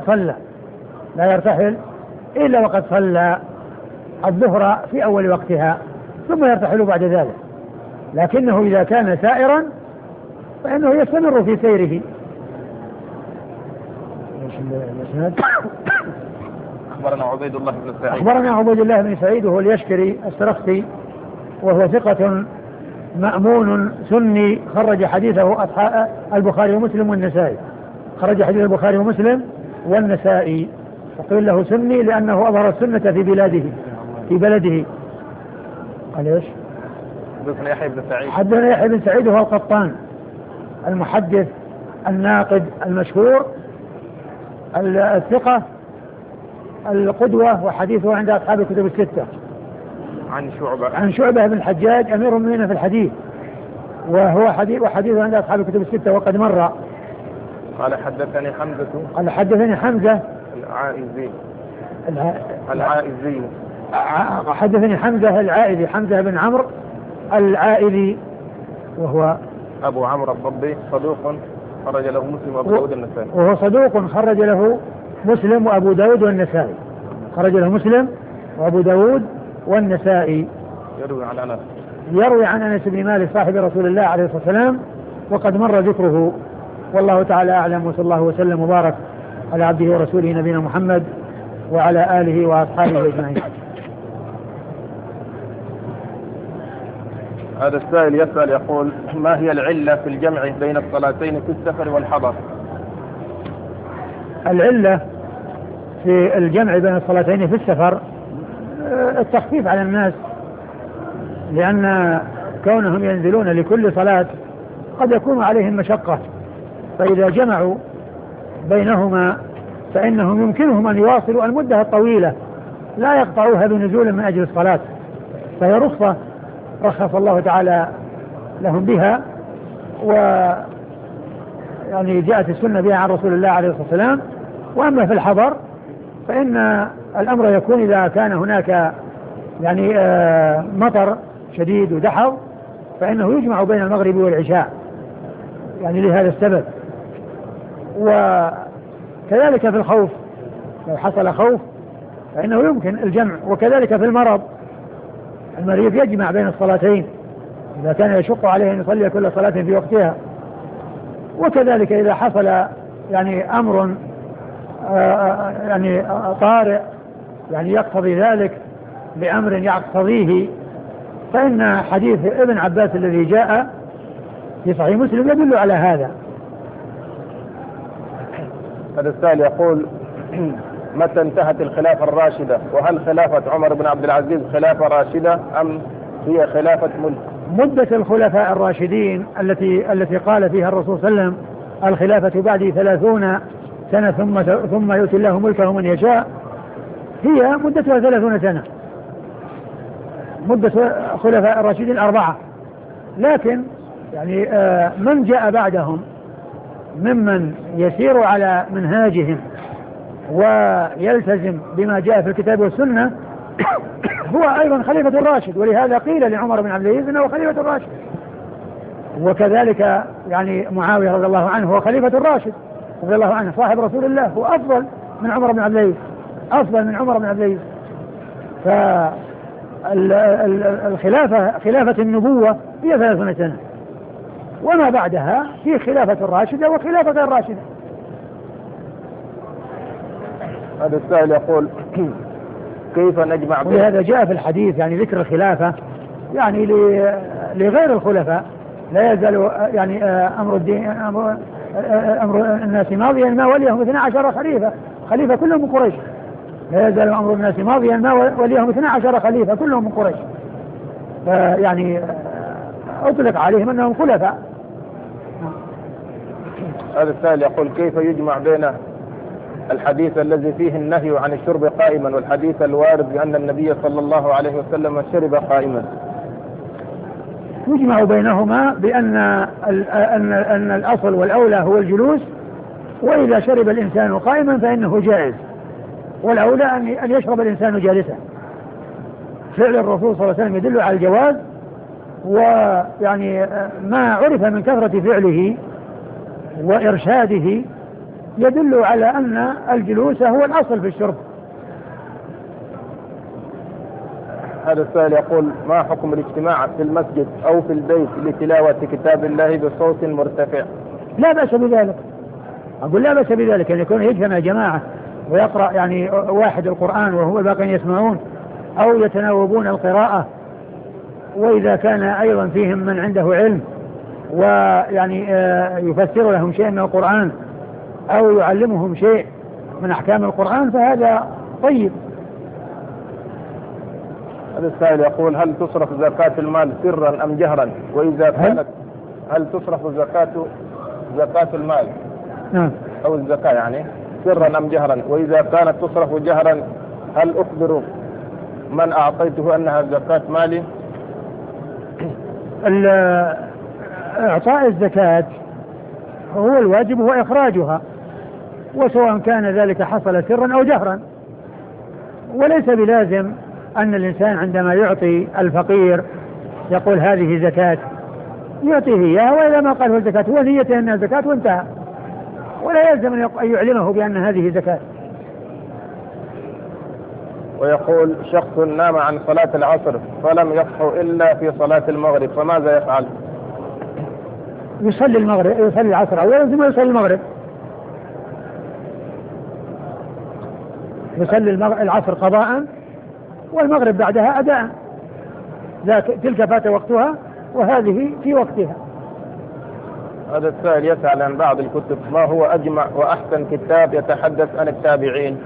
إلا وقد صلى الظهر في أول وقتها ثم يرتحل بعد ذلك. لكنه إذا كان سائرا فإنه يستمر في سيره. الإسناد. أخبرنا عبيد الله بن سعيد. أخبرنا عبيد الله بن سعيد وهو اليشكري السرخسي، وهو ثقة مأمون سني، خرج حديثه البخاري ومسلم والنسائي، خرج حديث البخاري ومسلم والنسائي. وقيل له سني لأنه أظهر السنة في بلده. قال إيش؟ حدثنا يحيى بن سعيد. حدثنا يحيى بن سعيد وهو القطان المحدث الناقد المشهور الثقة القدوة، وحديثه عند أصحاب الكتب الستة. عن شعبة بن الحجاج أمير المؤمنين في الحديث، وحديثه عند أصحاب الكتب الستة وقد مر. قال حدثني حمزة. قال حدثني حمزة العائزي. حدثني حمزة العائذي، حمزة بن عمرو العائذي، وهو أبو عمرو الضبي، صدوق خرج له مسلم وأبو داود والنسائي. وهو صدوق خرج له مسلم وأبو داود والنسائي. خرج له مسلم وأبو داود والنسائي. يروي عن أنس بن مالك صاحب رسول الله عليه الصلاة والسلام، وقد مر ذكره. والله تعالى أعلم، وصلى الله وسلم وبارك على عبده ورسوله نبينا محمد وعلى آله وأصحابه أجمعين. هذا السائل يسأل يقول: ما هي العلة في الجمع بين الصلاتين في السفر والحضر؟ العلة في الجمع بين الصلاتين في السفر التخفيف على الناس، لأن كونهم ينزلون لكل صلاة قد يكون عليهم مشقة، فإذا جمعوا بينهما فإنهم يمكنهم أن يواصلوا المدة الطويلة لا يقطعوها بنزول من أجل الصلاة، فهي رخصة رخص الله تعالى لهم بها، يعني جاءت السنة بها عن رسول الله عليه الصلاة والسلام. وأما في الحضر فإن الأمر يكون إذا كان هناك يعني مطر شديد ودحض، فإنه يجمع بين المغرب والعشاء يعني لهذا السبب. وكذلك في الخوف، لو حصل خوف فإنه يمكن الجمع. وكذلك في المرض، المريض يجمع بين الصلاتين إذا كان يشق عليه أن يصلي كل صلاة في وقتها. وكذلك إذا حصل يعني أمر يعني طارئ يعني يقتضي ذلك بأمر يقتضيه، فإن حديث ابن عباس الذي جاء في صحيح مسلم يدل على هذا. هذا السائل يقول: متى انتهت الخلافة الراشدة؟ وهل خلافة عمر بن عبد العزيز خلافة راشدة أم هي خلافة ملك؟ مدة الخلفاء الراشدين التي قال فيها الرسول صلى الله عليه وسلم: الخلافة بعد 30 سنة ثم يؤتي الله ملكه من يشاء، هي مدتها 30 سنة، مدة خلفاء الراشدين 4. لكن يعني من جاء بعدهم ممن يسير على منهاجهم ويلتزم بما جاء في الكتاب والسنة هو أيضا خليفة الراشد، ولهذا قيل لعمر بن عبد العزيز إنه خليفة الراشد. وكذلك يعني معاوية رضي الله عنه هو خليفة الراشد رضي الله عنه، صاحب رسول الله، هو أفضل من عمر بن عبد العزيز، أفضل من عمر بن عبد العزيز. فالخلافة خلافة النبوة هي 30 سنة، وما بعدها في خلافة الراشدة وخلافة غير راشدة. هذا السائل يقول: كيف نجمع بين؟ ولهذا جاء في الحديث يعني ذكر الخلافة يعني لغير الخلفاء، لا يزال يعني أمر الدين أمر الناس ماضيا ما وليهم 12 خليفة كلهم من قريش. لا يزال أمر الناس ماضيا ما وليهم 12 خليفة كلهم من قريش، يعني أطلق عليهم أنهم خلفاء. هذا السائل يقول: كيف يجمع بين الحديث الذي فيه النهي عن الشرب قائما والحديث الوارد بأن النبي صلى الله عليه وسلم شرب قائما؟ يجمع بينهما بأن أن الأصل والأولى هو الجلوس، وإذا شرب الإنسان قائما فإنه جائز، والأولى أن يشرب الإنسان جالسا. فعل الرسول صلى الله عليه وسلم يدل على الجواز، ويعني ما عرف من كثرة فعله وإرشاده يدل على أن الجلوس هو الأصل في الشرب. هذا السائل يقول: ما حكم الاجتماع في المسجد أو في البيت لتلاوة كتاب الله بصوت مرتفع؟ لا بأس بذلك، أقول لا بأس بذلك أن يكون يجتمع جماعة ويقرأ يعني واحد القرآن وهو الباقين يسمعون أو يتناوبون القراءة، وإذا كان أيضا فيهم من عنده علم ويعني يفسر لهم شيء من القرآن أو يعلمهم شيء من أحكام القرآن فهذا طيب. هذا السائل يقول: هل تصرف زكاة المال سرا أم جهرا؟ وإذا كانت هل تصرف زكاة المال أو الزكاة يعني سرا أم جهرا؟ وإذا كانت تصرف جهرا هل أخبر من أعطيته أنها زكاة مالي؟ إعطاء الزكاة هو الواجب هو إخراجها، وسواء كان ذلك حصل سرا أو جهرا، وليس بلازم أن الإنسان عندما يعطي الفقير يقول هذه زكاة، يعطيه إياها، وإذا ما قال هو الزكاة هو نيته أنها زكاة وانتهى، ولا يلزم أن يعلمه بأن هذه زكاة. ويقول: شخص نام عن صلاة العصر فلم يصحو إلا في صلاة المغرب فماذا يفعل؟ يصلي العصر أولا ثم يصلي المغرب. يصلي العصر قضاء والمغرب بعدها أداء، تلك فات وقتها وهذه في وقتها. هذا السائل يسأل عن بعض الكتب: ما هو أجمع وأحسن كتاب يتحدث عن التابعين؟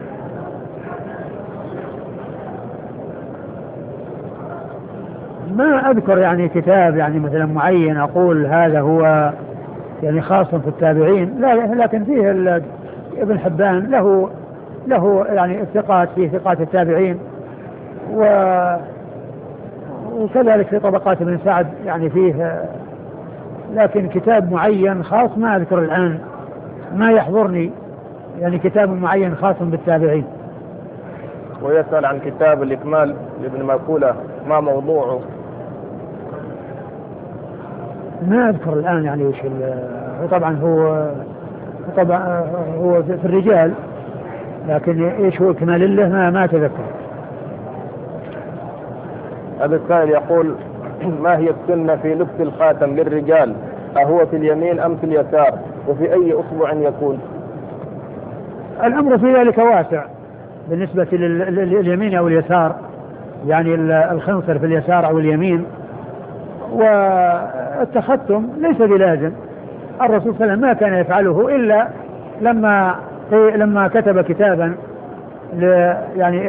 ما أذكر يعني كتاب يعني مثلا معين أقول هذا هو يعني خاص في التابعين، لا، لكن فيه ابن حبان له يعني الثقات، فيه ثقات التابعين، وكذلك في طبقات ابن سعد يعني فيه، لكن كتاب معين خاص ما أذكر الآن، ما يحضرني يعني كتاب معين خاص بالتابعين. ويسأل عن كتاب الإكمال لابن ماكولة، ما موضوعه؟ ما أذكر الآن يعني وش طبعا هو في الرجال، لكن ايش هو كمال له ما تذكر. هذا السائل يقول: ما هي السنة في لبس الخاتم للرجال؟ أهو في اليمين أم في اليسار؟ وفي أي أصبع يكون؟ الأمر في ذلك واسع بالنسبة لليمين أو اليسار، يعني الخنصر في اليسار أو اليمين، والتختم ليس بلازم. الرسول صلى الله عليه وسلم ما كان يفعله إلا لما كتب كتابا يعني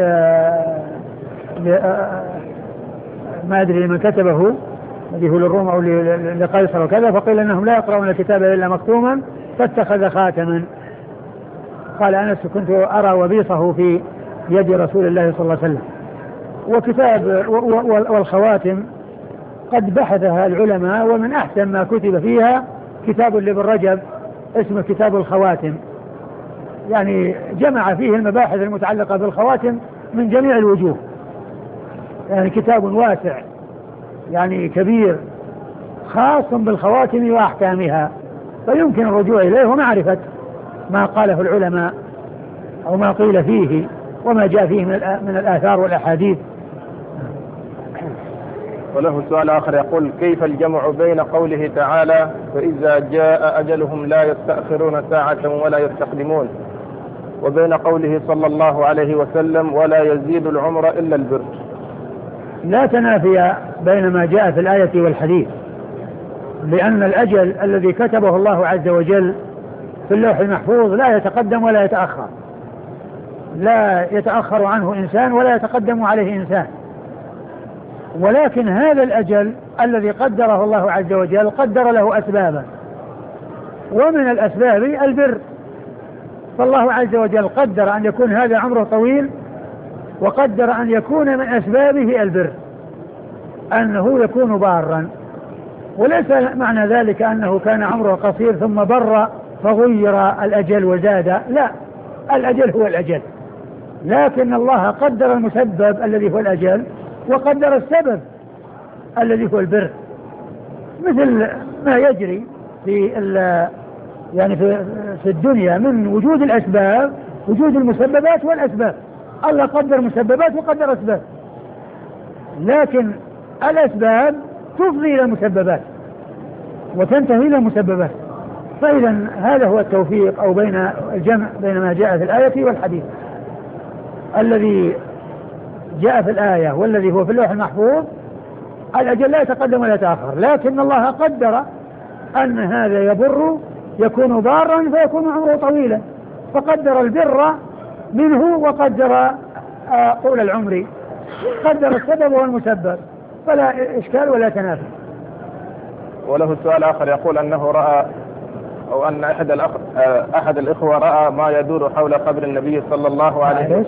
ما أدري لمن كتبه، الذي هو للروم أو لقيصر وكذا، فقيل أنهم لا يقرؤون الكتاب إلا مكتوما فاتخذ خاتما. قال أنس: كنت أرى وبيصه في يد رسول الله صلى الله عليه وسلم. وكتاب والخواتم قد بحثها العلماء، ومن أحسن ما كتب فيها كتاب لابن رجب اسمه كتاب الخواتم، يعني جمع فيه المباحث المتعلقة بالخواتم من جميع الوجوه، يعني كتاب واسع يعني كبير خاص بالخواتم وأحكامها، فيمكن الرجوع إليه ومعرفة ما قاله العلماء أو ما قيل فيه وما جاء فيه من الآثار والأحاديث. وله سؤال آخر يقول: كيف الجمع بين قوله تعالى: فإذا جاء أجلهم لا يستأخرون ساعة ولا يستقدمون، وبين قوله صلى الله عليه وسلم: ولا يزيد العمر إلا البر؟ لا تنافي بين ما جاء في الآية والحديث، لأن الأجل الذي كتبه الله عز وجل في اللوح المحفوظ لا يتقدم ولا يتأخر، لا يتأخر عنه إنسان ولا يتقدم عليه إنسان، ولكن هذا الأجل الذي قدره الله عز وجل قدر له أسبابا، ومن الأسباب البر، فالله عز وجل قدر أن يكون هذا عمره طويل، وقدر أن يكون من أسبابه البر، أنه يكون بارا، وليس معنى ذلك أنه كان عمره قصير ثم بر فغير الأجل وزاد، لا، الأجل هو الأجل، لكن الله قدر المسبب الذي هو الأجل وقدر السبب الذي هو البر، مثل ما يجري يعني في الدنيا من وجود الأسباب، وجود المسببات والأسباب. الله قدر مسببات وقدر أسباب، لكن الأسباب تفضي إلى المسببات وتنتهي إلى المسببات، فإذا هذا هو التوفيق أو بين الجمع بين ما جاء في الآية والحديث. الذي جاء في الآية والذي هو في اللوح المحفوظ الأجل لا يتقدم ولا يتأخر، لكن الله قدر أن هذا يبر يكون بارا فيكون عمره طويلا، فقدر البر منه وقدر طول العمر، قدر السبب والمسبب، فلا إشكال ولا تنافي. وله سؤال آخر يقول أنه رأى أو أن أحد الإخوة رأى ما يدور حول قبر النبي صلى الله عليه وسلم.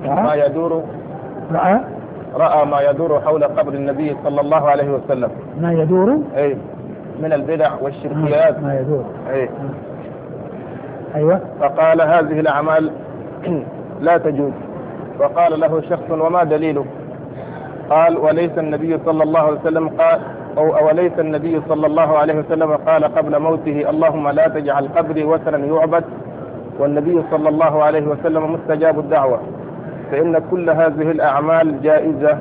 رأى ما يدور حول قبر النبي صلى الله عليه وسلم. ما يدور؟ أي من البدع والشركيات. ما يدور. أي. أيوة. فقال هذه الأعمال لا تجوز، فقال له شخص وما دليله؟ قال وليس النبي صلى الله عليه وسلم قال وليس النبي صلى الله عليه وسلم قال قبل موته اللهم لا تجعل قبري وثنا يعبد، والنبي صلى الله عليه وسلم مستجاب الدعوة، فإن كل هذه الأعمال جائزة.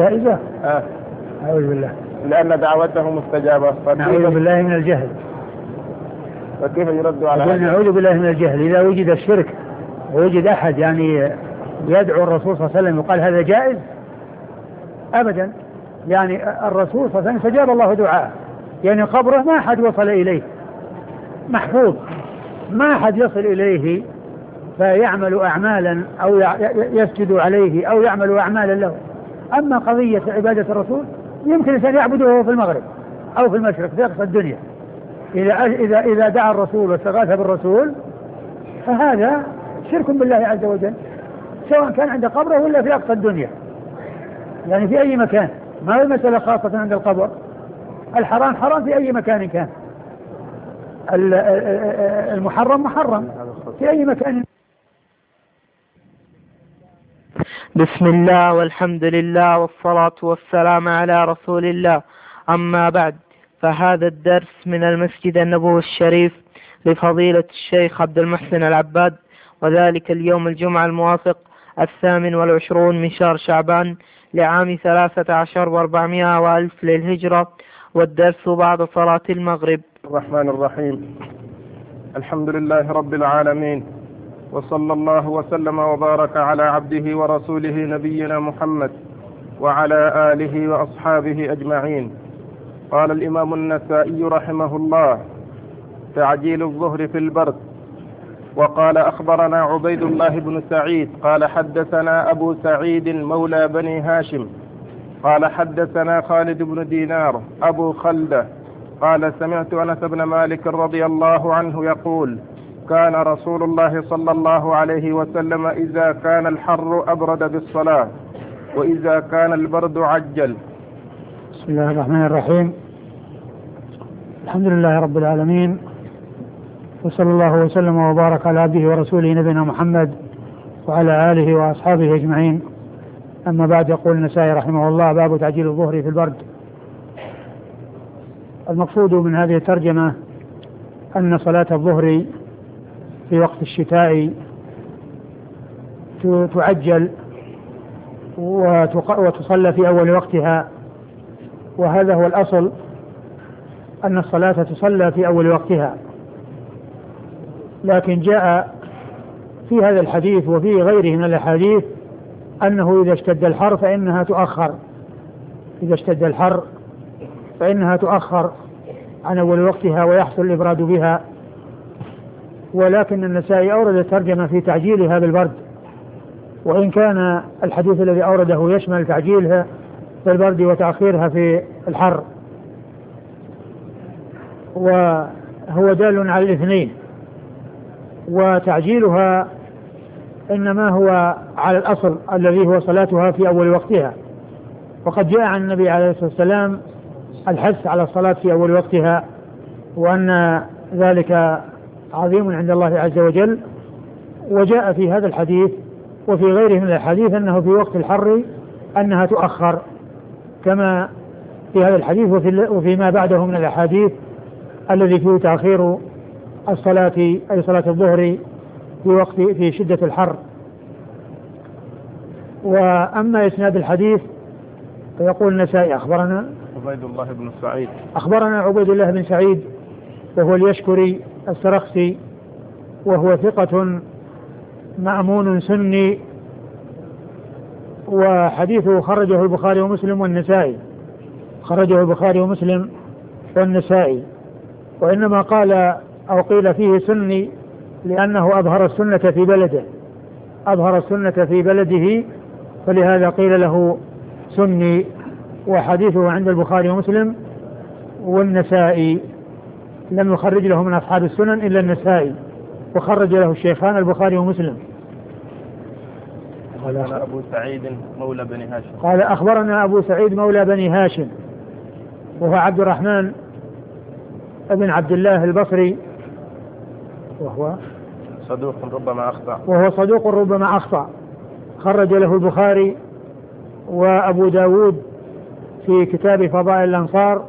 أعوذ بالله. لأن دعوته مستجابة. نعوذ بالله من الجهل. فكيف يرد على هذا؟ نعوذ بالله من الجهل. إذا وجد الشرك ووجد أحد يعني يدعو الرسول صلى الله عليه وسلم وقال هذا جائز، أبدا. يعني الرسول صلى الله عليه وسلم استجاب الله دعاءه، يعني قبره ما أحد وصل إليه، محفوظ، ما أحد يصل إليه فيعمل أعمالا أو يسجد عليه أو يعمل أعمالا له. أما قضية عبادة الرسول يمكن الإنسان يعبده في المغرب أو في المشرق في أقصى الدنيا، إذا دعا الرسول واستغاث بالرسول فهذا شرك بالله عز وجل، سواء كان عند قبره ولا في أقصى الدنيا، يعني في أي مكان. ما هي مسألة خاصة عند القبر، الحرام حرام في أي مكان كان، المحرم محرم في أي مكان. بسم الله والحمد لله والصلاة والسلام على رسول الله، أما بعد، فهذا الدرس من المسجد النبوي الشريف لفضيلة الشيخ عبد المحسن العباد، وذلك اليوم الجمعة الموافق 28 من شهر شعبان لعام 13 و400 وألف للهجرة، والدرس بعد صلاة المغرب. الرحمن الرحيم. الحمد لله رب العالمين، وصلى الله وسلم وبارك على عبده ورسوله نبينا محمد وعلى آله وأصحابه أجمعين. قال الإمام النسائي رحمه الله: تعجيل الظهر في البرد. وقال أخبرنا عبيد الله بن سعيد قال حدثنا أبو سعيد مولى بني هاشم قال حدثنا خالد بن دينار أبو خلدة قال سمعت أنس بن مالك رضي الله عنه يقول: كان رسول الله صلى الله عليه وسلم إذا كان الحر أبرد بالصلاة، وإذا كان البرد عجل. بسم الله الرحمن الرحيم. الحمد لله رب العالمين، وصلى الله وسلم وبارك على عبده ورسوله نبينا محمد وعلى آله وأصحابه أجمعين. أما بعد، يقول النسائي رحمه الله: باب تعجيل الظهر في البرد. المقصود من هذه الترجمة أن صلاة الظهر في وقت الشتاء تعجل وتصلى في أول وقتها، وهذا هو الأصل، أن الصلاة تصلى في أول وقتها. لكن جاء في هذا الحديث وفي غيره من الأحاديث أنه إذا اشتد الحر فإنها تؤخر، إذا اشتد الحر فإنها تؤخر عن أول وقتها ويحصل الإبراد بها. ولكن النسائي أورد الترجمة في تعجيلها بالبرد، وإن كان الحديث الذي أورده يشمل تعجيلها بالبرد وتأخيرها في الحر، وهو دال على الاثنين. وتعجيلها إنما هو على الأصل الذي هو صلاتها في أول وقتها، وقد جاء عن النبي عليه الصلاة والسلام الحث على الصلاة في أول وقتها، وأن ذلك عظيم عند الله عز وجل. وجاء في هذا الحديث وفي غيره من الحديث أنه في وقت الحر أنها تؤخر، كما في هذا الحديث وفي ما بعده من الأحاديث الذي فيه تأخير الصلاة، أي صلاة الظهر في شدة الحر. وأما إسناد الحديث فيقول النسائي: أخبرنا عبيد الله بن سعيد، أخبرنا عبيد الله بن سعيد وهو اليشكري السرخسي، وهو ثقة مأمون سني، وحديثه خرجه البخاري ومسلم والنسائي، خرجه البخاري ومسلم والنسائي. وإنما قال أو قيل فيه سني لأنه أظهر السنة في بلده، أظهر السنة في بلده، فلهذا قيل له سني. وحديثه عند البخاري ومسلم والنسائي، لم يخرج له من أصحاب السنن إلا النسائي، وخرج له الشيخان البخاري ومسلم. قال أبو سعيد مولى بني هاشم، قال أخبرنا أبو سعيد مولى بني هاشم، وهو عبد الرحمن ابن عبد الله البصري، وهو صدوق ربما أخطأ، وهو صدوق ربما أخطأ. خرج له البخاري وأبو داود في كتاب فضائل الأنصار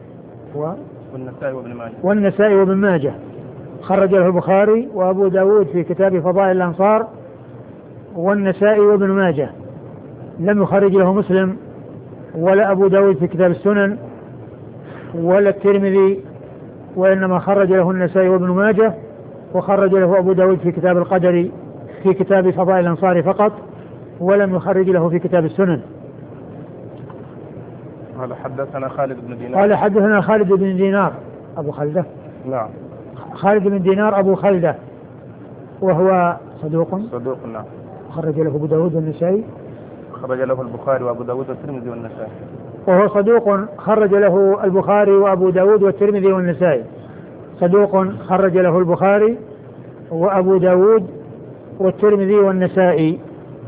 والنسائي وابن ماجه. خرج له البخاري وأبو داود في كتاب فضائل الأنصار والنسائي وابن ماجه. لم يخرج له مسلم ولا أبو داود في كتاب السنن ولا الترمذي، وإنما خرج له النسائي وابن ماجه، وخرج له أبو داود في كتاب القدر في كتاب فضائل الأنصار فقط، ولم يخرج له في كتاب السنن. قال حدثنا خالد بن دينار، قال حدثنا خالد بن دينار أبو خلدة، نعم، خالد بن دينار أبو خلدة، وهو صدوق نعم، خرج له أبو داود والنسائي، خرج له البخاري وأبو داود والترمذي والنسائي. وهو صدوق خرج له البخاري وأبو داود والترمذي والنسائي، صدوق خرج له البخاري وأبو داود والترمذي والنسائي.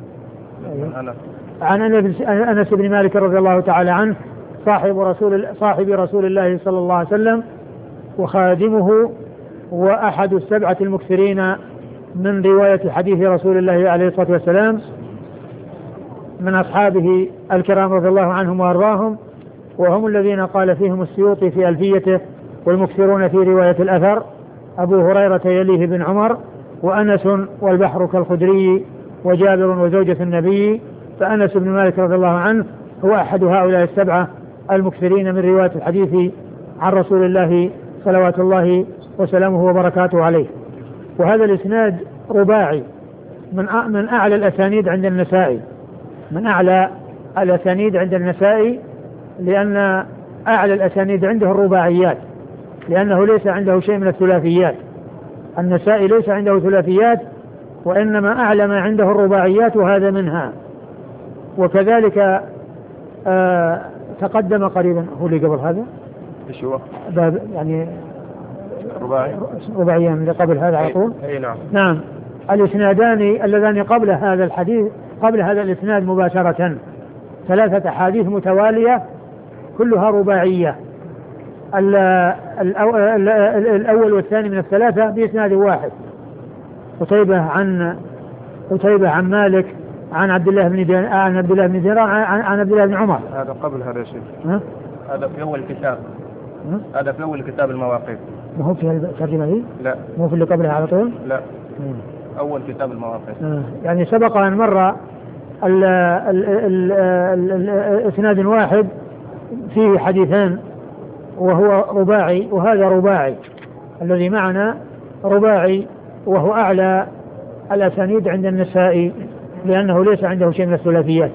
عن أنس بن مالك رضي الله تعالى عنه، صاحب رسول الله صلى الله عليه وسلم وخادمه، وأحد السبعة المكثرين من رواية حديث رسول الله عليه الصلاة والسلام، من أصحابه الكرام رضي الله عنهم وأرضاهم، وهم الذين قال فيهم السيوطي في ألفيته: والمكثرون في رواية الأثر أبو هريرة يليه بن عمر، وأنس والبحر كالخدري، وجابر وزوجة النبي. فأنس بن مالك رضي الله عنه هو أحد هؤلاء السبعة المكثرين من رواية الحديث عن رسول الله صلوات الله وسلامه وبركاته عليه. وهذا الإسناد رباعي من أعلى الأسانيد عند النسائي، من أعلى الأسانيد عند النسائي، لأن أعلى الأسانيد عنده الرباعيات، لأنه ليس عنده شيء من الثلاثيات. النسائي ليس عنده ثلاثيات، وإنما أعلى ما عنده الرباعيات، وهذا منها. وكذلك تقدم قريبا، هو اللي قبل هذا ايش هو؟ باب يعني رباعيان اللي قبل هذا على طول. اي نعم. نعم، الاسنادان اللذان قبل هذا الحديث، قبل هذا الاسناد مباشرة، ثلاثة أحاديث متوالية كلها رباعية. الأول والثاني من الثلاثة بإسناد واحد، قتيبة عن مالك عن عبد الله بن دينار عن عبد الله بن عمر. هذا قبل هذا الشيء، هذا في أول كتاب، هذا في أول كتاب المواقيت. ما هو في الترجمة دي؟ لا. مو في اللي قبلها على طول؟ لا. أول كتاب المواقيت. يعني سبق أن مر الإسناد واحد فيه حديثان وهو رباعي، وهذا رباعي، الذي معنا رباعي، وهو أعلى الأسانيد عند النسائي، لأنه ليس عنده شيء من الثلاثيات.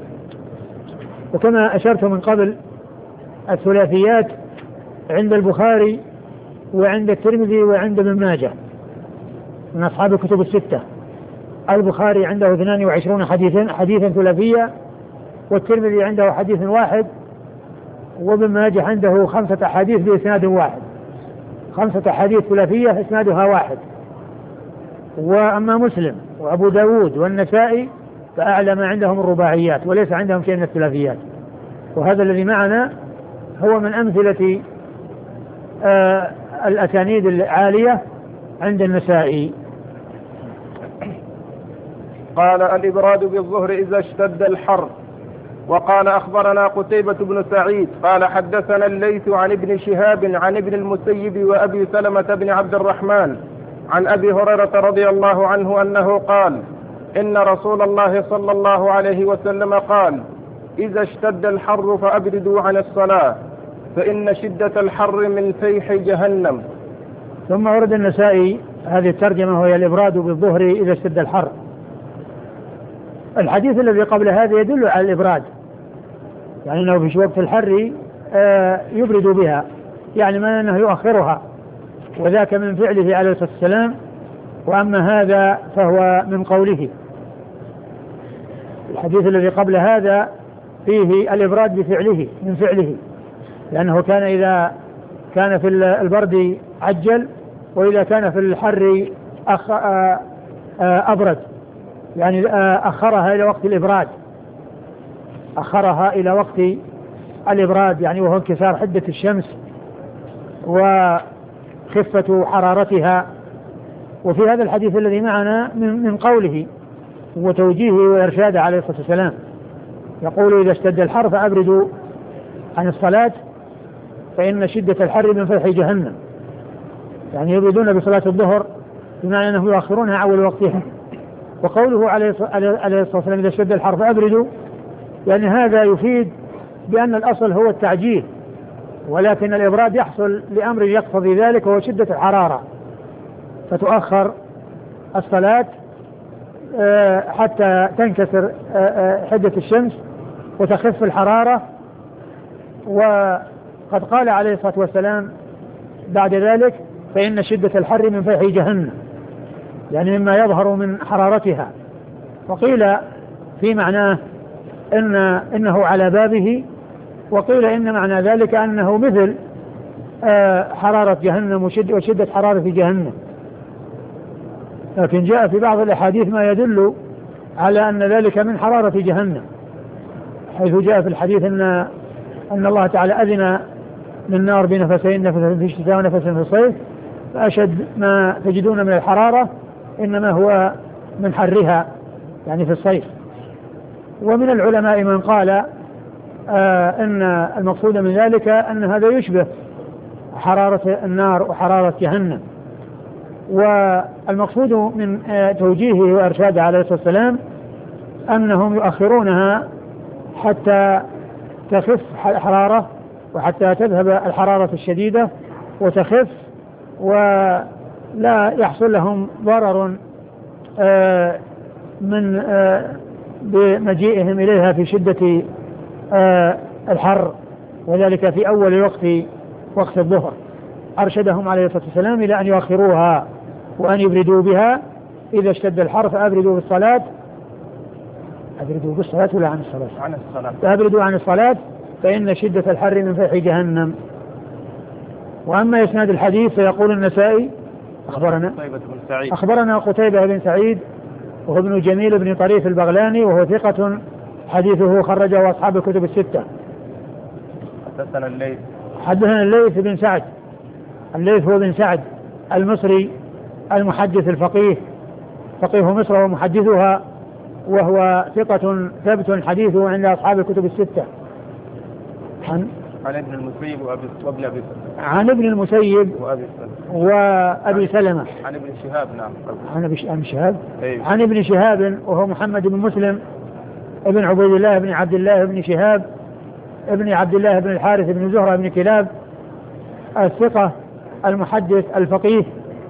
وكما أشرت من قبل، الثلاثيات عند البخاري وعند الترمذي وعند ابن ماجه من أصحاب الكتب الستة. البخاري عنده 22 حديثا ثلاثية، والترمذي عنده حديث واحد، وابن ماجه عنده 5 أحاديث بإسناد واحد، 5 أحاديث ثلاثية إسنادها واحد. وأما مسلم وأبو داود والنسائي فأعلى ما عندهم الرباعيات، وليس عندهم شيء من الثلاثيات. وهذا الذي معنا هو من أمثلة الأسانيد العالية عند النسائي. قال: الإبراد بالظهر إذا اشتد الحر. وقال: أخبرنا قتيبة بن سعيد قال: حدثنا الليث عن ابن شهاب عن ابن المسيب وأبي سلمة بن عبد الرحمن عن أبي هريرة رضي الله عنه أنه قال: إن رسول الله صلى الله عليه وسلم قال: إذا اشتد الحر فأبردوا عن الصلاة، فإن شدة الحر من فيح جهنم. ثم ورد النسائي هذه الترجمة وهي الإبراد بالظهر إذا اشتد الحر. الحديث الذي قبل هذا يدل على الإبراد، يعني أنه في وقت الحر يبرد بها، يعني ما أنه يؤخرها، وذاك من فعله عليه الصلاة والسلام. وأما هذا فهو من قوله. الحديث الذي قبل هذا فيه الإبراد بفعله من فعله، لأنه كان إذا كان في البرد عجل، وإذا كان في الحر أبرد، يعني أخرها إلى وقت الإبراد، أخرها إلى وقت الإبراد، يعني وهو انكسار حدة الشمس وخفة حرارتها. وفي هذا الحديث الذي معنا من قوله وتوجيهه وإرشاده عليه الصلاة والسلام، يقول إذا اشتد الحر فأبردوا عن الصلاة فإن شدة الحر من فيح جهنم، يعني يبردون بصلاة الظهر بمعنى أنهم يؤخرونها عن أول وقتها. وقوله عليه الصلاة والسلام إذا اشتد الحر فأبردوا، يعني هذا يفيد بأن الأصل هو التعجيل، ولكن الإبراد يحصل لأمر يقتضي ذلك وهو شدة الحرارة، فتؤخر الصلاة حتى تنكسر حدة الشمس وتخف الحرارة. وقد قال عليه الصلاة والسلام بعد ذلك فإن شدة الحر من فيح جهنم، يعني مما يظهر من حرارتها. وقيل في معناه إنه على بابه، وقيل إن معنى ذلك أنه مثل حرارة جهنم وشدة حرارة جهنم. لكن جاء في بعض الأحاديث ما يدل على أن ذلك من حرارة جهنم، حيث جاء في الحديث أن الله تعالى أذن للنار بنفسين، نفس في الشتاء ونفس في الصيف، فأشد ما تجدون من الحرارة إنما هو من حرها، يعني في الصيف. ومن العلماء من قال أن المقصود من ذلك أن هذا يشبه حرارة النار وحرارة جهنم. والمقصود من توجيهه وإرشاده عليه الصلاة والسلام أنهم يؤخرونها حتى تخف الحرارة، وحتى تذهب الحرارة الشديدة وتخف، ولا يحصل لهم ضرر من بمجيئهم إليها في شدة الحر، وذلك في أول وقت الظهر. أرشدهم عليه الصلاة والسلام إلى أن يؤخروها وأن يبردوا بها إذا اشتد الحر فأبردوا بالصلاة. أبردوا بالصلاة ولا عن الصلاة؟ عن الصلاة. فأبردوا عن الصلاة فإن شدة الحر من فيح جهنم. وأما إسناد الحديث فيقول النسائي أخبرنا قتيبة بن سعيد وهو ابن جميل بن طريف البغلاني، وهو ثقة حديثه خرجه أصحاب الكتب الستة. حدثنا الليث بن سعد. الليث هو بن سعد المصري المحدث الفقيه، فقيه مصر ومحدثها، وهو ثقة ثبت حديثه عند أصحاب الكتب الستة. عن ابن المسيب وابن أبي سلمة. عن ابن المسيب وأبي سلمة. عن ابن شهاب. نعم. عن شهاب. أيوه. عن ابن شهاب وهو محمد بن مسلم ابن عبيد الله بن عبد الله بن شهاب ابن عبد الله بن الحارث بن زهرة بن كلاب، الثقة المحدث الفقيه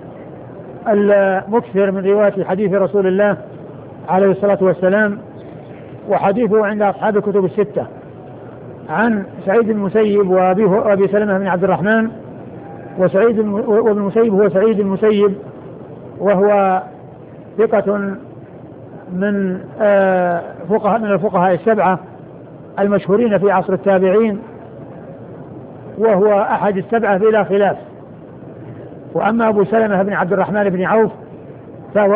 المكثر من رواية حديث رسول الله عليه الصلاة والسلام، وحديثه عند أصحاب الكتب الستة. عن سعيد المسيب وأبي سلمة بن عبد الرحمن. وابن المسيب هو سعيد المسيب، وهو ثقة من الفقهاء السبعة المشهورين في عصر التابعين، وهو أحد السبعة بلا خلاف. وأما أبو سلمة بن عبد الرحمن بن عوف فهو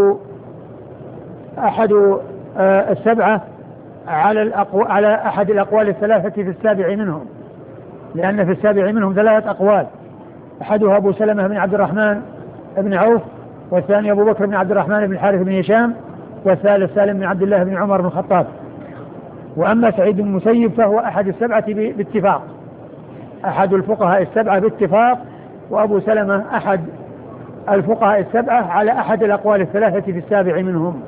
أحد السبعة على أحد الأقوال الثلاثة في السابع منهم، لأن في السابع منهم 3 أقوال، أحدها أبو سلمة بن عبد الرحمن بن عوف، والثاني أبو بكر بن عبد الرحمن بن الحارث بن هشام، والثالث سالم بن عبد الله بن عمر بن الخطاب. وأما سعيد بن المسيب فهو أحد السبعة باتفاق، أحد الفقهاء السبعة باتفاق، وأبو سلمة أحد الفقهاء السبعة على أحد الأقوال الثلاثة في السابع منهم،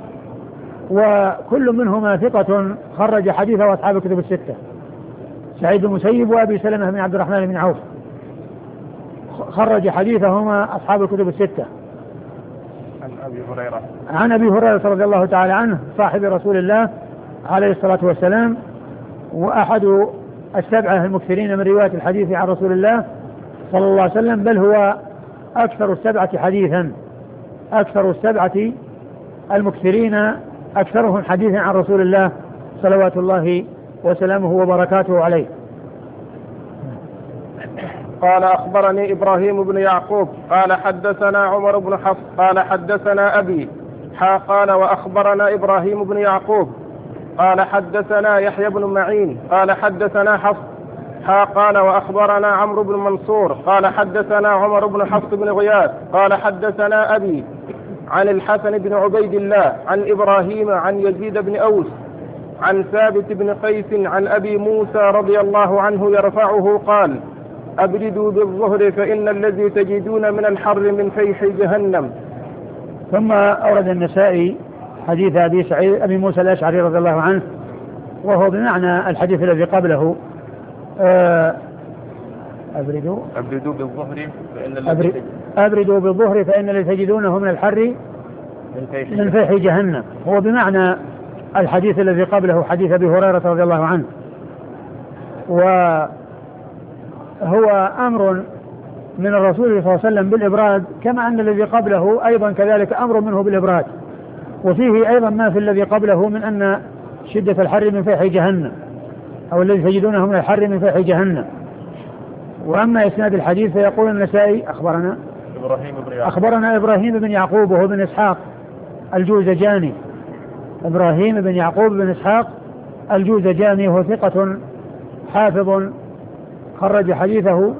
وكل منهما ثقة خرج حديثه أصحاب الكتب الستة. سعيد بن المسيب وأبي سلمة بن عبد الرحمن بن عوف خرج حديثهما أصحاب الكتب الستة. عن أبي هريرة رضي الله تعالى عنه صاحب رسول الله عليه الصلاة والسلام، وأحد السبعة المكثرين من رواية الحديث عن رسول الله صلى الله عليه وسلم، بل هو أكثر السبعة حديثا، أكثر السبعة المكثرين أكثرهم حديثا عن رسول الله صلوات الله وسلامه وبركاته عليه. قال أخبرني إبراهيم بن يعقوب قال حدثنا عمر بن حفص قال حدثنا أبي قال وأخبرنا إبراهيم بن يعقوب قال حدثنا يحيى بن معين قال حدثنا حفص قال وأخبرنا عمرو بن منصور قال حدثنا عمر بن حفص بن غياث قال حدثنا أبي عن الحسن بن عبيد الله عن إبراهيم عن يزيد بن أوس عن ثابت بن قيس عن أبي موسى رضي الله عنه يرفعه قال أبردوا بالظهر فإن الذي تجدون من الحر من فيح جهنم. ثم أورد النسائي حديث أبي موسى الأشعري رضي الله عنه، وهو بمعنى الحديث الذي قبله. أبردوا بالظهر فإن الذي تجدونه من الحر من فيح جهنم، هو بمعنى الحديث الذي قبله حديث أبي هريرة رضي الله عنه. وهو أمر من الرسول صلى الله عليه وسلم بالإبراد، كما أن الذي قبله أيضا كذلك أمر منه بالإبراد، وفيه أيضا ما في الذي قبله من أن شدة الحر من فيح جهنم، أو الذي تجدونه من الحر من فيح جهنم. وأما إسناد الحديث فيقول النسائي أخبرنا إبراهيم بن يعقوب وهو بن إسحاق الجوزجاني، إبراهيم بن يعقوب بن إسحاق الجوزجاني، وهو ثقة حافظ خرج حديثه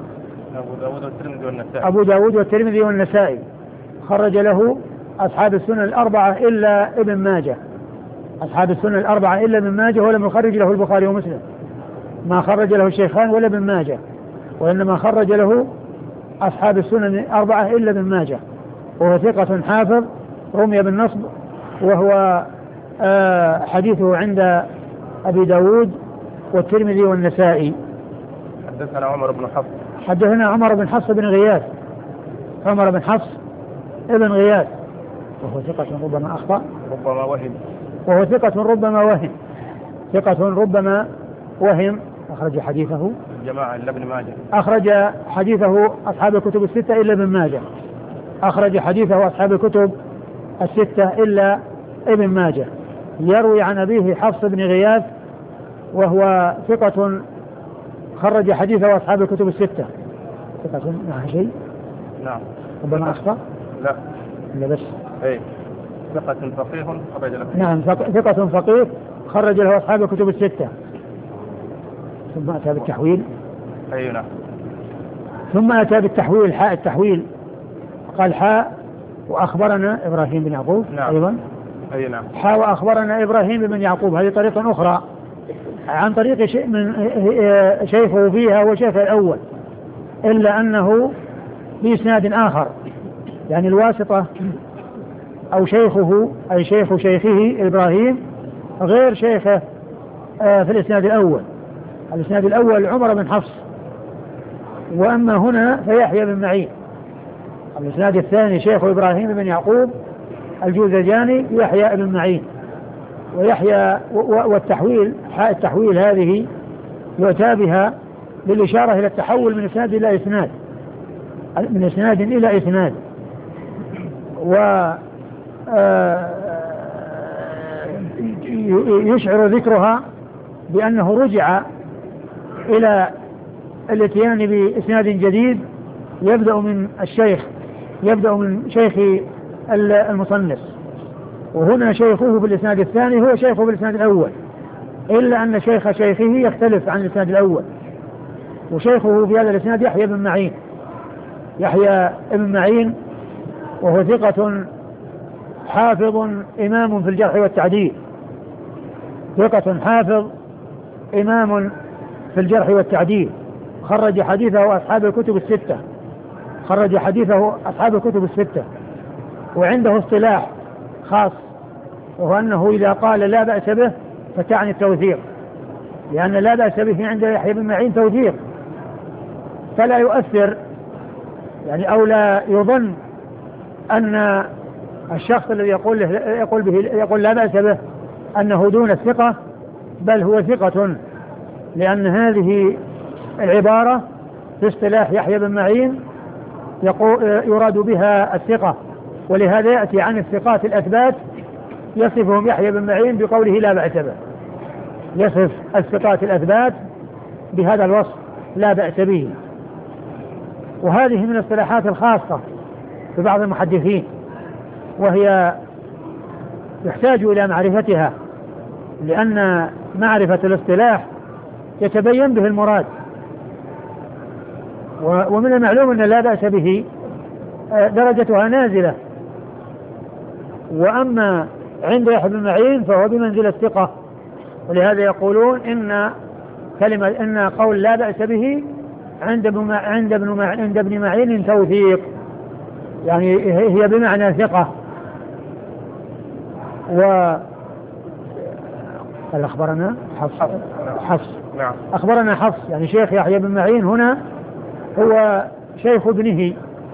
أبو داود والترمذي والنسائي، خرج له أصحاب السنن الأربعة إلا ابن ماجه، أصحاب السنن الأربعة إلا ابن ماجه، ولم يخرج له البخاري ومسلم، ما خرج له الشيخان ولا ابن ماجه، وإنما خرج له أصحاب السنن الأربعة إلا ابن ماجه، وهو ثقة حافظ رمي بالنصب، وهو حديثه عند أبي داود والترمذي والنسائي. حدثنا عمر بن حفص بن غياث، عمر بن حفص ابن غياث، وهو ثقة ربما أخطأ وهو ثقة ربما وهم أخرج حديثه الجماعة إلا ابن ماجه، أخرج حديثه أصحاب الكتب الستة إلا ابن ماجه، أخرج حديثه أصحاب الكتب الستة إلا ابن ماجه. يروي عن أبيه حفص بن غياث، وهو ثقة خرج حديثه أصحاب الكتب الستة. ثقة معها شيء؟ نعم. ربما أخطأ؟ لا بس. ثقة فقيه خرج له. نعم، ثقة فقيه خرج له أصحاب الكتب الستة. ثم أتى بالتحويل. نعم. ثم أتى بالتحويل، حاء التحويل، قال حاء وأخبرنا إبراهيم بن يعقوب. نعم. أيضا نعم. حاء وأخبرنا إبراهيم بن يعقوب، هذه طريقة أخرى عن طريق شيخه فيها وشيخ الأول، إلا أنه بإسناد آخر، يعني الواسطة أو شيخه أي شيخ شيخه إبراهيم غير شيخه في الإسناد الأول. الإسناد الأول عمر بن حفص، وأما هنا فيحيى بن معين. الإسناد الثاني شيخ إبراهيم بن يعقوب الجوزجاني يحيى بن معين، ويحيى والتحويل، حاء التحويل هذه يؤتى بها للإشارة إلى التحول من إسناد إلى إسناد، من إسناد إلى إسناد، ويشعر ذكرها بأنه رجع إلى الاتيان بإسناد جديد يبدأ من الشيخ، يبدأ من شيخ المصنف، وهنا شيخه في الإسناد الثاني هو شيخه في الإسناد الأول، إلا أن شيخ شيخه يختلف عن الإسناد الأول، وشيخه في هذا الإسناد يحيى بن معين، يحيى بن معين، وهو ثقة حافظ إمام في الجرح والتعديل، ثقة حافظ إمام في الجرح والتعديل، خرج حديثه أصحاب الكتب الستة، خرج حديثه أصحاب الكتب الستة. وعنده اصطلاح خاص، وهو أنه إذا قال لا بأس به فتعني التوثيق، لأن لا بأس به عند يحيى بن معين توثيق، فلا يؤثر يعني أو لا يظن أن الشخص الذي يقول لا بأس به أنه دون الثقة، بل هو ثقة، لأن هذه العبارة في اصطلاح يحيى بن معين يراد بها الثقة، ولهذا يأتي عن الثقات الأثبات يصفهم يحيى بن معين بقوله لا بأس به، يصف الثقات الأثبات بهذا الوصف لا بأس به. وهذه من الاصطلاحات الخاصة في بعض المحدثين، وهي يحتاج إلى معرفتها، لأن معرفة الاصطلاح يتبين به المراد. ومن المعلوم أن لا بأس به درجتها نازلة، وأما عند يحيى بن معين فهو بمنزل الثقة، ولهذا يقولون إن قول لا بأس به عند ابن معين توثيق، يعني هي بمعنى ثقة. قال أخبرنا حفص. نعم. أخبرنا حفص، يعني شيخ يحيى بن معين هنا هو شيخ ابنه،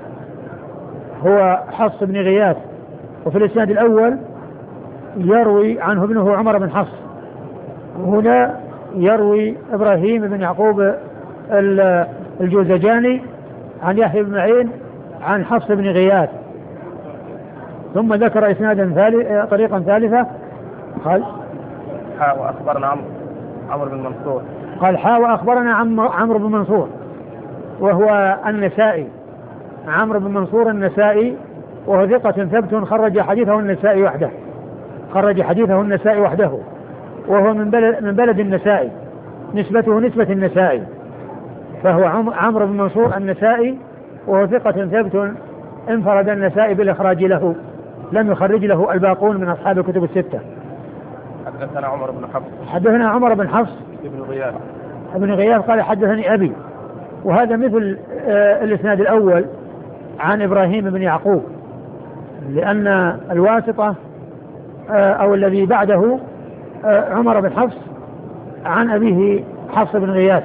هو حفص بن غياث. وفي الإسناد الأول يروي عنه ابنه عمر بن حفص، وهنا يروي إبراهيم بن يعقوب الجوزجاني عن يحيى بن معين عن حفص بن غياث. ثم ذكر إسنادا طريقا ثالثة، قال وأخبرنا عمرو بن منصور، قال وأخبرنا عمرو بن منصور وهو النسائي، عمرو بن منصور النسائي، وهو ثقة ثبت خرج حديثه النسائي وحده، وهو من بلد النسائي، نسبته نسبة النسائي، فهو عمرو بن منصور النسائي، وهو ثقة ثبت انفرد النسائي بالإخراج له، لم يخرج له الباقون من أصحاب الكتب الستة. حدثنا عمر بن حفص. حدثنا عمر بن حفص ابن غياث قال حدثني أبي، وهذا مثل الإسناد الأول عن إبراهيم بن يعقوب، لأن الواسطة أو الذي بعده عمر بن حفص عن أبيه حفص بن غياث.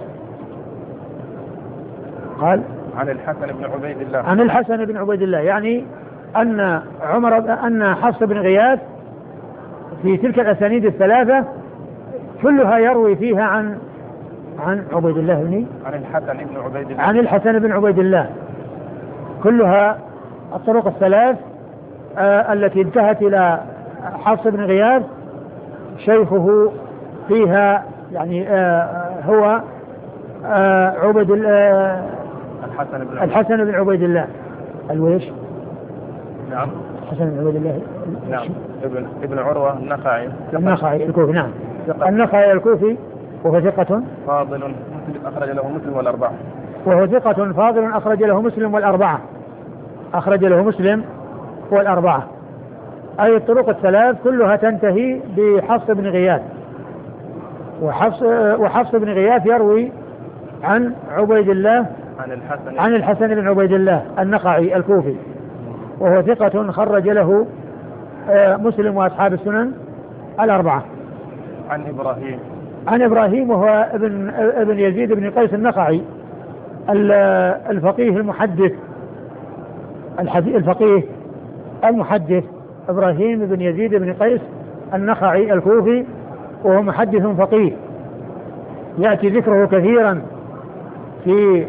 قال عن الحسن بن عبيد الله، يعني أن حفص بن غياث في تلك الأسانيد الثلاثة كلها يروي فيها عن عبيد الله عن الحسن بن عبيد الله، كلها الطرق الثلاث التي انتهت إلى حفص بن غياث شيخه فيها، يعني هو الحسن بن عبيد الله الويش. نعم. الحسن بن عبيد الله. نعم. ابن عروة النخعي الكوفي. نعم. النخعي الكوفي، وهو ثقة فاضل أخرج له مسلم والأربعة. وهو ثقة فاضل أخرج له مسلم والأربعة. أي الطرق الثلاث كلها تنتهي بحفص بن غياث، وحفص بن غياث يروي عن عبيد الله عن الحسن بن عبيد الله النخعي الكوفي، وهو ثقة خرج له مسلم وأصحاب السنن الأربعة. عن إبراهيم وهو ابن يزيد بن قيس النخعي الفقيه المحدث إبراهيم بن يزيد بن قيس النخعي الكوفي، وهو محدث فقيه يأتي ذكره كثيرا في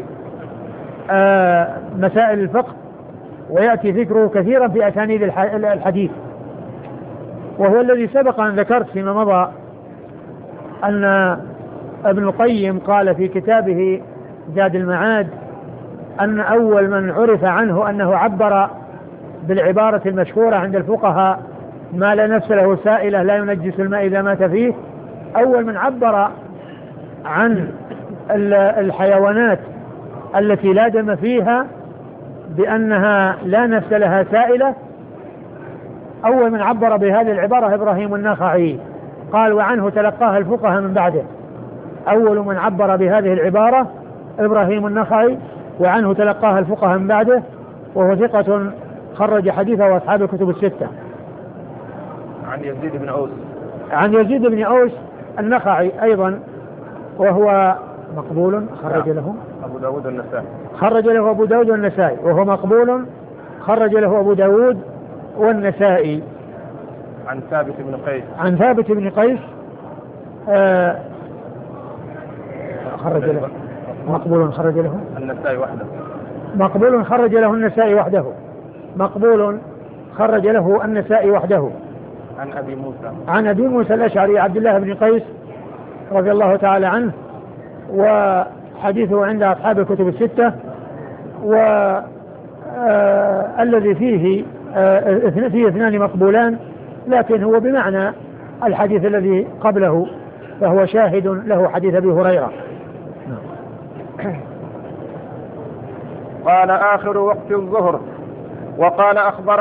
مسائل الفقه، ويأتي ذكره كثيرا في أسانيد الحديث. وهو الذي سبق أن ذكرت فيما مضى أن ابن القيم قال في كتابه زاد المعاد أن أول من عرف عنه أنه عبر بالعبارة المشهورة عند الفقهاء ما لا نفس له سائلة لا ينجس الماء إذا مات فيه، أول من عبر عن الحيوانات التي لا دم فيها بأنها لا نفس لها سائلة، أول من عبر بهذه العبارة إبراهيم النخعي، قال وعنه تلقاها الفقهاء من بعده. أول من عبر بهذه العبارة إبراهيم النخعي، وعنه تلقاها الفقهاء من بعده، وهو ثقة خرج حديثه وأصحاب الكتب الستة. عن يزيد بن أوس النخعي أيضا، وهو مقبول خرج له أبو داود النسائي. خرج له أبو داود والنسائي، وهو مقبول خرج له أبو داود والنسائي. عن ثابت بن قيس. عن ثابت بن قيس خرج له مقبول خرج له النسائي وحده. مقبول خرج له النسائي وحده. مقبول خرج له النسائي وحده. عن أبي موسى. عن أبي موسى الأشعري عبد الله بن قيس رضي الله تعالى عنه، وحديثه عند أصحاب الكتب الستة، والذي فيه اثنان مقبولان، لكن هو بمعنى الحديث الذي قبله، فهو شاهد له حديث أبي هريرة. قال آخر وقت الظهر. وقال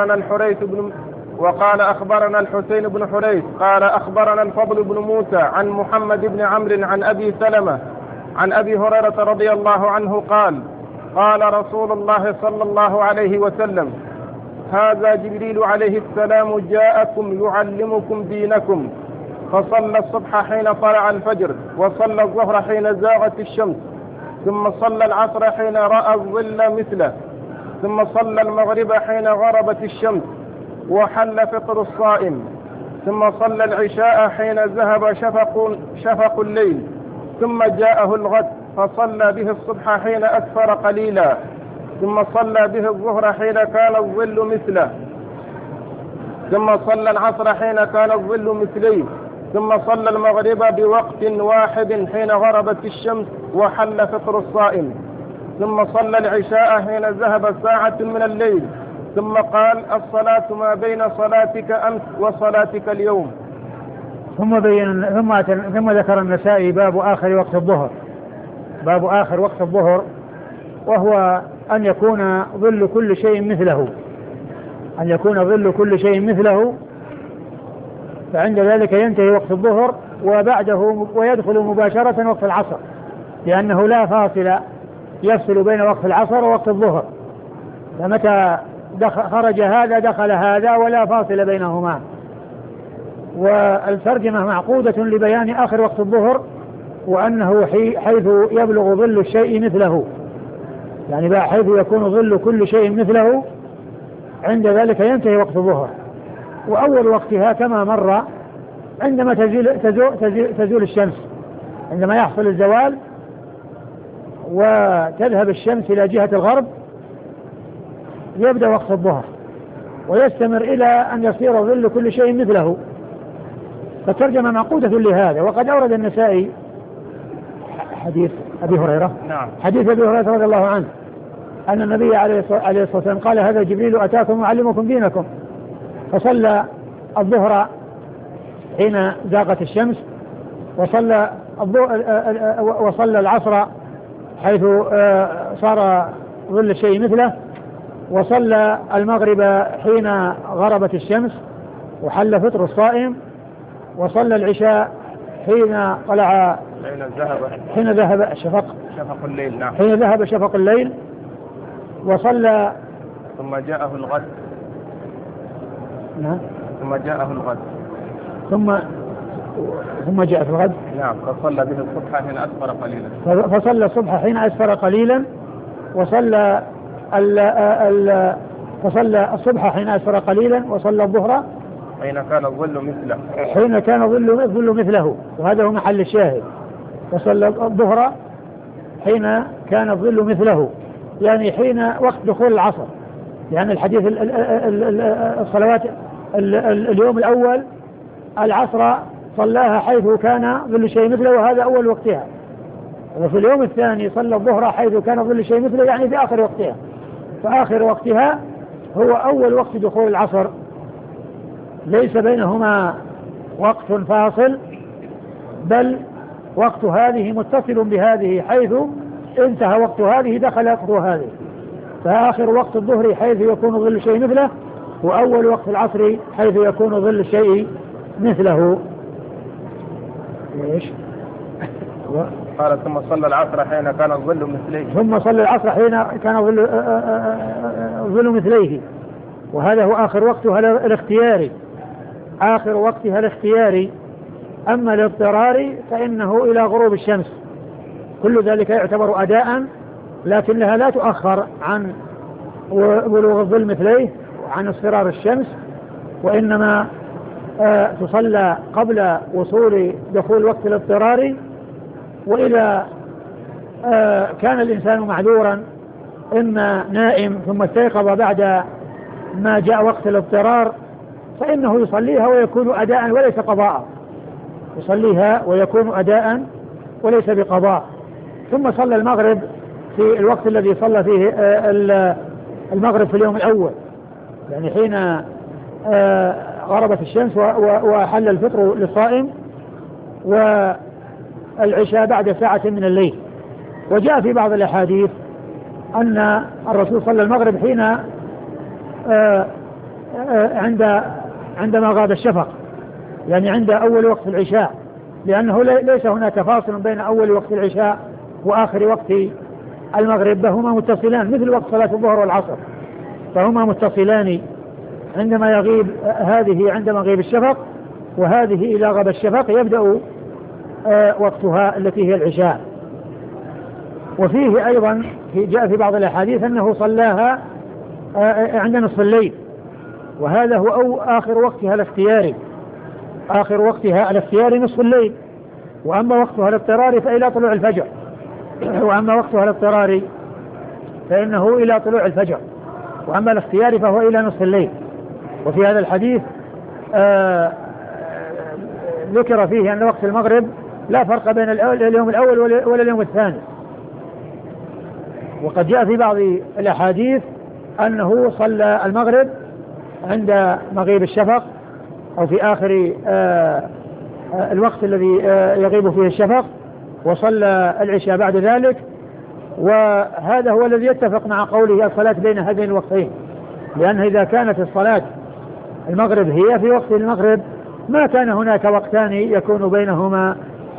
أخبرنا الحسين بن حريث قال أخبرنا الفضل بن موسى عن محمد بن عمرو عن أبي سلمة عن أبي هريرة رضي الله عنه قال قال رسول الله صلى الله عليه وسلم: هذا جبريل عليه السلام جاءكم يعلمكم دينكم، فصلى الصبح حين طلع الفجر، وصلى الظهر حين زاغت الشمس، ثم صلى العصر حين رأى الظل مثله، ثم صلى المغرب حين غربت الشمس وحل فطر الصائم، ثم صلى العشاء حين ذهب شفق الليل، ثم جاءه الغد فصلى به الصبح حين أسفر قليلا، ثم صلى به الظهر حين كان الظل مثله، ثم صلى العصر حين كان الظل مثليه، ثم صلى المغرب بوقت واحد حين غربت الشمس وحل فطر الصائم، ثم صلى العشاء حين ذهب ساعة من الليل، ثم قال: الصلاة ما بين صلاتك أمس وصلاتك اليوم. ثم ذكر النسائي باب آخر وقت الظهر. باب آخر وقت الظهر، وهو أن يكون ظل كل شيء مثله، أن يكون ظل كل شيء مثله، فعند ذلك ينتهي وقت الظهر، وبعده ويدخل مباشرة وقت العصر، لأنه لا فاصل يفصل بين وقت العصر ووقت الظهر، فمتى خرج هذا دخل هذا ولا فاصل بينهما. والترجمة معقودة لبيان آخر وقت الظهر، وأنه حيث يبلغ ظل الشيء مثله، يعني بقى حيث يكون ظل كل شيء مثله، عند ذلك ينتهي وقت الظهر. وأول وقتها كما مر عندما تزول الشمس، عندما يحصل الزوال وتذهب الشمس إلى جهة الغرب يبدأ وقت الظهر، ويستمر إلى أن يصير ظل كل شيء مثله. فالترجمة معقودة لهذا. وقد أورد النسائي حديث أبي هريرة. نعم. حديث أبي هريرة رضي الله عنه أن النبي عليه الصلاة والسلام قال: هذا جبريل أتاكم يعلمكم دينكم، فصلى الظهر حين زاغت الشمس، وصلى العصر حيث صار ظل الشيء مثله، وصلى المغرب حين غربت الشمس وحل فطر الصائم، وصلى العشاء حين ذهب شفق الليل. نعم. حين ذهب شفق الليل، وصلى ثم جاءه الغد. نعم. ثم جاءه الغد. ثم جاء في الغد. نعم. فصلى به الصبح حين أسفر قليلا. فصلى الصبح حين أسفر قليلا، وصلى فصلى الصبح حين أسفر قليلا، وصلى الظهر حين كان الظل مثله. حين كان الظل مثله، وهذا هو محل الشاهد. وصلى الظهر حين كان الظل مثله، يعني حين وقت دخول العصر. يعني الحديث الصلوات اليوم الأول العصر صلاها حيث كان ظل شيء مثله، وهذا أول وقتها. وفي اليوم الثاني صلى الظهر حيث كان ظل شيء مثله، يعني في آخر وقتها. فآخر وقتها هو أول وقت دخول العصر، ليس بينهما وقت فاصل، بل وقت هذه متصل بهذه، حيث انتهى وقت هذه دخل وقت هذه. فآخر وقت الظهر حيث يكون ظل الشيء مثله، وأول وقت العصر حيث يكون ظل الشيء مثله. ليش؟ قال: ثم صلى العصر حين كان الظل مثليه. ثم صلى العصر حين كان الظل مثليه، وهذا هو آخر وقتها الاختياري. آخر وقتها الاختياري. أما الاضطراري فإنه إلى غروب الشمس، كل ذلك يعتبر أداء، لكنها لا تؤخر عن بلوغ الظل مثليه وعن اصفرار الشمس، وإنما تصلى قبل وصول دخول وقت الاضطرار. وإذا كان الإنسان معذورا إما نائم ثم استيقظ بعد ما جاء وقت الاضطرار فإنه يصليها ويكون أداء وليس قضاء، يصليها ويكون أداء وليس بقضاء. ثم صلى المغرب في الوقت الذي صلى فيه المغرب في اليوم الأول، يعني حين غربت الشمس وحل الفطر للصائم، والعشاء بعد ساعة من الليل. وجاء في بعض الأحاديث أن الرسول صلى المغرب حين عندما غاب الشفق، يعني عند أول وقت العشاء، لأنه ليس هناك فاصل بين أول وقت العشاء وآخر وقت المغرب، فهما متصلان مثل وقت صلاة الظهر والعصر، فهما متصلان. عندما يغيب هذه عندما يغيب الشفق، وهذه إذا غاب الشفق يبدأ وقتها التي هي العشاء. وفيه أيضا جاء في بعض الأحاديث أنه صلاها عند نصف الليل، وهذا هو آخر وقتها الاختياري، آخر وقتها الاختياري نصف الليل. وأما وقتها الاضطراري فإلى طلوع الفجر، وأما وقتها الاضطراري فإنه إلى طلوع الفجر، وأما الاختياري فهو إلى نصف الليل. وفي هذا الحديث ذكر فيه أن وقت المغرب لا فرق بين اليوم الأول ولا اليوم الثاني. وقد جاء في بعض الأحاديث أنه صلى المغرب عند مغيب الشفق أو في آخر الوقت الذي يغيب فيه الشفق، وصلى العشاء بعد ذلك. وهذا هو الذي يتفق مع قوله الصلاة بين هذين الوقتين، لأن إذا كانت الصلاة المغرب هي في وقت المغرب ما كان هناك وقتان يكون بينهما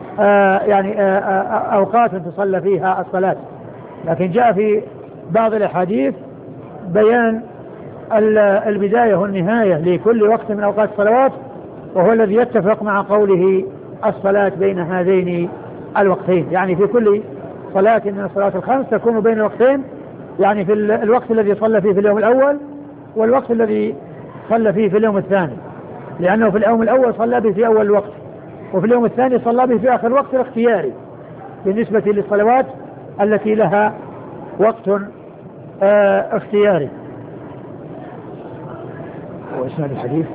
أوقات تصلى فيها الصلاة. لكن جاء في بعض الأحاديث بيان البداية والنهاية لكل وقت من أوقات الصلوات، وهو الذي يتفق مع قوله الصلاة بين هذين الوقتين، يعني في كل صلاة من الصلوات الخمس تكون بين الوقتين، يعني في الوقت الذي صلى فيه في اليوم الأول والوقت الذي صلى فيه في اليوم الثاني، لأنه في اليوم الأول صلى به في أول الوقت، وفي اليوم الثاني صلى به في آخر الوقت الاختياري بالنسبة للصلوات التي لها وقت اختياري. وإسناد الحديث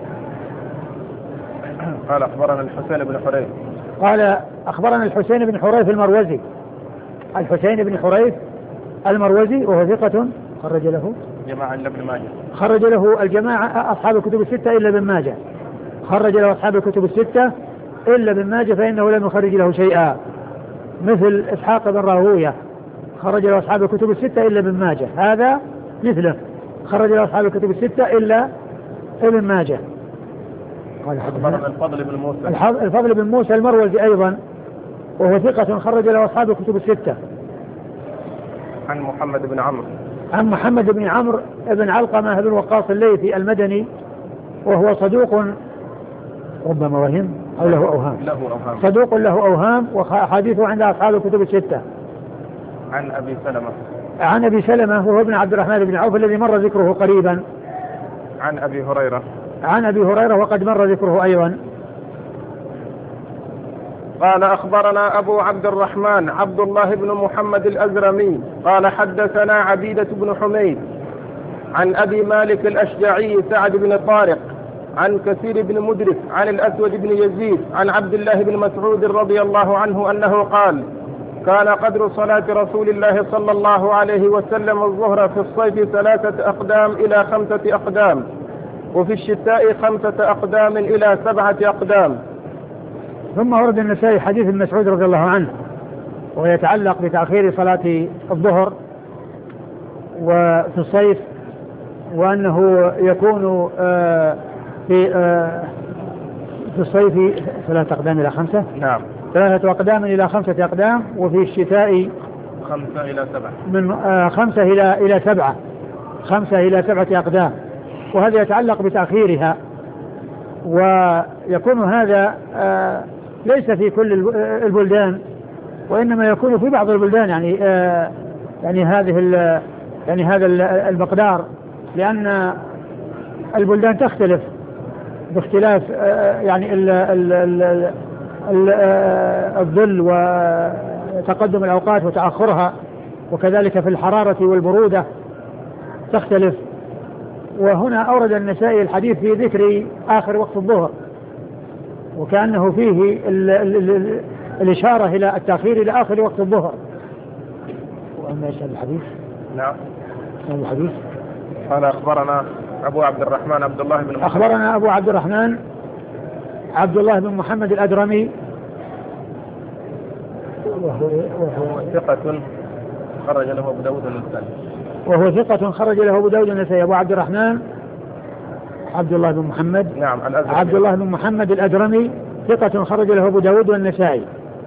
قال أخبرنا الحسين بن حريث، قال أخبرنا الحسين بن حريث المروزي، الحسين بن حريث المروزي وهو ثقة خرج له جماعة إلا ابن ماجه، خرج له الجماعة أصحاب الكتب الستة إلا ابن ماجه، خرج له أصحاب الكتب الستة إلا ابن ماجه فإنه لم يخرج له شيئا، مثل إسحاق بن راهوية خرج له أصحاب الكتب الستة إلا ابن ماجه، هذا مثله خرج له أصحاب الكتب الستة إلا ابن ماجه. قال أخبرنا الفضل بن موسى، الفضل بن موسى المروزي أيضا وهو ثقة خرج له أصحاب الكتب الستة. عن محمد بن عمرو، عن محمد بن عمرو بن علقمة بن وقاص الليثي المدني وهو صدوق ربما وهم أو له أوهام، صدوق له أوهام وحديثه عند أصحاب الكتب الستة. عن أبي سلمة، عن أبي سلمة وهو ابن عبد الرحمن بن عوف الذي مر ذكره قريبا. عن أبي هريرة، عن أبي هريرة وقد مر ذكره أيضا. قال أخبرنا أبو عبد الرحمن عبد الله بن محمد الأزرمي قال حدثنا عبيدة بن حميد عن أبي مالك الأشجعي سعد بن طارق عن كثير بن مدرك عن الأسود بن يزيد عن عبد الله بن مسعود رضي الله عنه أنه قال كان قدر صلاة رسول الله صلى الله عليه وسلم الظهر في الصيف 3 أقدام إلى 5 أقدام، وفي الشتاء 5 أقدام إلى 7 أقدام. ثم ورد النسائي حديث ابن مسعود رضي الله عنه ويتعلق بتأخير صلاة الظهر وفي الصيف، وأنه يكون في الصيف 3 أقدام إلى 5. نعم، 3 أقدام إلى 5 أقدام، وفي الشتاء 5 إلى 7 من 5 إلى 7 5 إلى 7 أقدام، وهذا يتعلق بتأخيرها. ويكون هذا ليس في كل البلدان وإنما يكون في بعض البلدان يعني هذا المقدار، لأن البلدان تختلف باختلاف يعني الظل وتقدم الأوقات وتأخرها، وكذلك في الحرارة والبرودة تختلف. وهنا أورد النسائي الحديث في ذكر آخر وقت الظهر، وكأنه فيه الإشارة إلى التأخير إلى آخر وقت الظهر. وأما يسأل الحديث؟ نعم. الحديث قال أخبرنا أبو عبد الرحمن عبد الله بن محمد. أخبرنا أبو عبد الرحمن عبد الله بن محمد الأدرمي، وهو ثقة خرج له أبو داود النسائي. وهو ثقة خرج له أبو داود النسائي. أبو عبد الرحمن عبد الله بن محمد، نعم، عبد الله بن محمد الأدرمي، ثقة خرج له أبو داود والنسائي.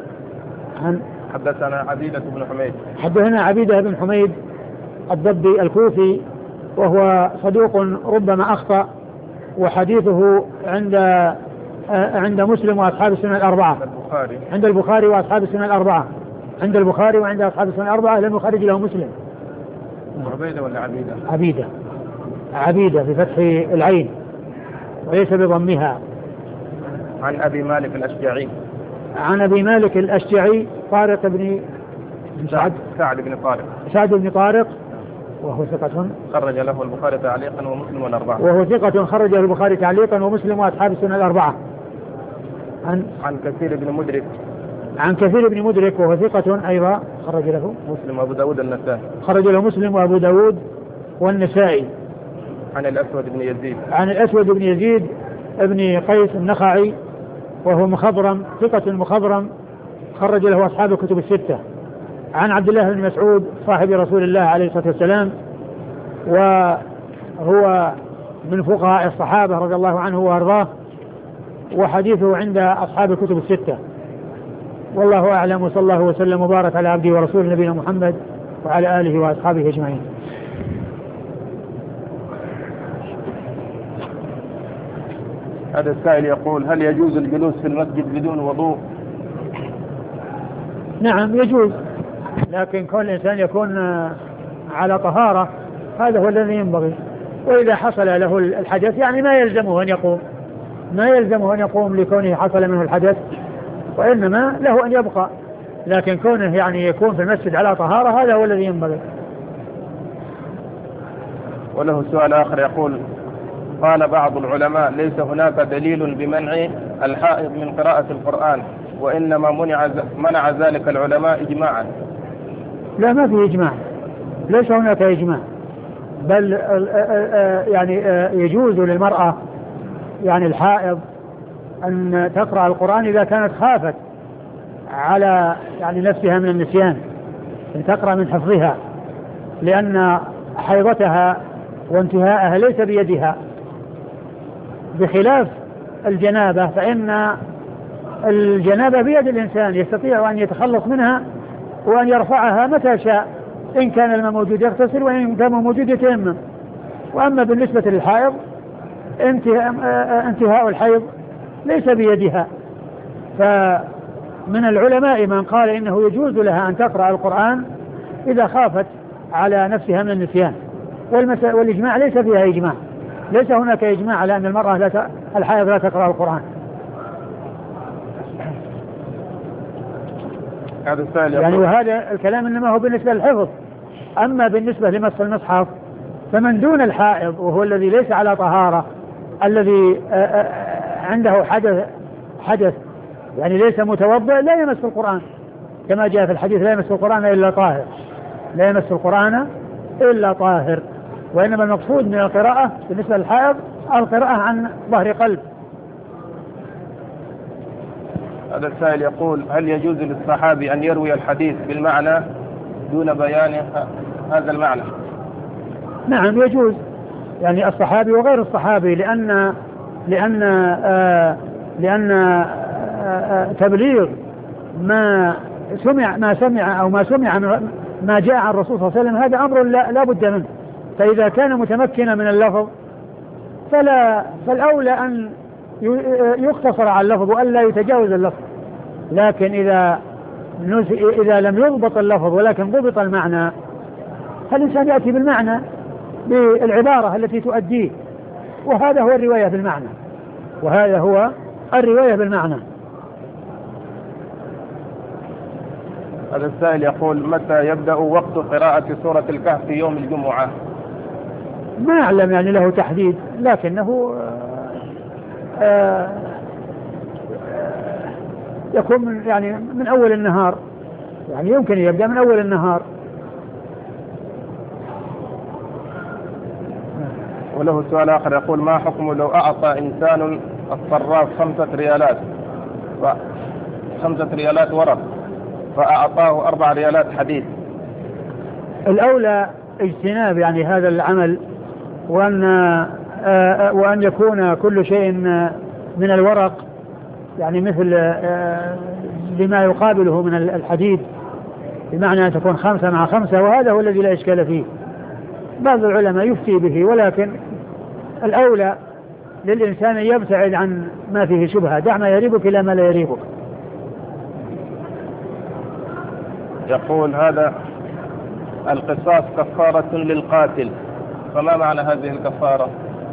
حدثنا عبيدة بن حميد. حدثنا عبيدة بن حميد الضبي الكوفي، وهو صدوق ربما أخطأ، وحديثه عند مسلم وأصحاب السنن الأربعة. عند البخاري وأصحاب السنن الأربعة. عند البخاري وعند أصحاب السنن الأربعة لم يخرج له مسلم. عبيدة ولا عبيدة؟ عبيدة. عبيدة بفتح العين وليس بضمها. عن أبي مالك الأشجعي. عن أبي مالك الأشجعي طارق بن سعد بن طارق. سعد بن طارق، وهو ثقة خرج له البخاري تعليقا ومسلم والأربعة. وهو ثقة خرج له البخاري تعليقا ومسلم وأصحاب السنن الأربعة. عن كثير بن مدرك. عن كثير بن مدرك، وهو ثقة أيضا خرج له مسلم وأبو داود النسائي. خرج له مسلم وأبو داود والنسائي. عن الأسود بن يزيد. عن الأسود بن يزيد ابن قيس النخعي، وهو مخضرم، ثقة مخضرم خرج له أصحاب الكتب الستة. عن عبد الله بن مسعود صاحب رسول الله عليه الصلاة والسلام، وهو من فقهاء الصحابة رضي الله عنه وأرضاه، وحديثه عند أصحاب الكتب الستة. والله أعلم، وصلى الله وسلم وبارك على عبده ورسوله نبينا محمد وعلى آله وأصحابه أجمعين. هذا السائل يقول: هل يجوز الجلوس في المسجد بدون وضوء؟ نعم يجوز، لكن كل إنسان يكون على طهارة، هذا هو الذي ينبغي. وإذا حصل له الحدث يعني ما يلزمه أن يقوم لكونه حصل منه الحدث، وإنما له أن يبقى، لكن كونه يعني يكون في المسجد على طهارة هذا هو الذي ينبغي. وله سؤال آخر يقول: قال بعض العلماء: ليس هناك دليل بمنع الحائض من قراءة القرآن، وإنما منع ذلك العلماء إجماعا. لا، ما في إجماع، ليس هناك إجماع، بل يعني يجوز للمرأة يعني الحائض أن تقرأ القرآن إذا كانت خافت على يعني نفسها من النسيان، أن تقرأ من حفظها، لأن حيضتها وانتهاءها ليس بيدها، بخلاف الجنابة، فإن الجنابة بيد الإنسان، يستطيع أن يتخلص منها وأن يرفعها متى شاء، إن كان الماء موجود يغتسل، وإن كان موجود يتيمم. وأما بالنسبة للحائض انتهاء الحيض ليس بيدها، فمن العلماء من قال إنه يجوز لها أن تقرأ القرآن إذا خافت على نفسها من النسيان، والإجماع ليس فيها إجماع، ليس هناك إجماع على أن المرأة الحائض لا تقرأ القرآن. يعني وهذا الكلام إنما هو بالنسبة للحفظ. أما بالنسبة لمس المصحف فمن دون الحائض وهو الذي ليس على طهارة، الذي عنده حدث يعني ليس متوضئ، لا يمس القرآن، كما جاء في الحديث: لا يمس القرآن إلا طاهر، لا يمس القرآن إلا طاهر. وإنما المقصود من القراءة بالنسبة للحائض القراءة عن ظهر قلب. هذا السائل يقول: هل يجوز للصحابي أن يروي الحديث بالمعنى دون بيان هذا المعنى؟ نعم يجوز، يعني الصحابي وغير الصحابي، لأن تبليغ ما سمع ما جاء عن الرسول صلى الله عليه وسلم هذا أمر لا بد منه. فإذا كان متمكنا من اللفظ فالأولى أن يقتصر على اللفظ وألا يتجاوز اللفظ. لكن إذا إذا لم يضبط اللفظ ولكن ضبط المعنى، فالإنسان يأتي بالمعنى بالعبارة التي تؤديه، وهذا هو الرواية بالمعنى، وهذا هو الرواية بالمعنى. هذا السائل يقول: متى يبدأ وقت قراءة سورة الكهف في يوم الجمعة؟ ما أعلم يعني له تحديد، لكنه يكون يعني من أول النهار، يعني يمكن يبدأ من أول النهار. وله سؤال آخر يقول: ما حكم لو أعطى إنسان الصراف 5 ريالات 5 ريالات ورق فأعطاه 4 ريالات حديد؟ الأولى اجتناب يعني هذا العمل، وأن يكون كل شيء من الورق، يعني مثل لما يقابله من الحديد، بمعنى أن تكون 5 مع 5، وهذا هو الذي لا إشكال فيه. بعض العلماء يفتي به، ولكن الأولى للإنسان يبتعد عن ما فيه شبهة، دع ما يريبك إلى ما لا يريبك. يقول هذا: القصاص كفارة للقاتل، فما معنى هذه الكفارة؟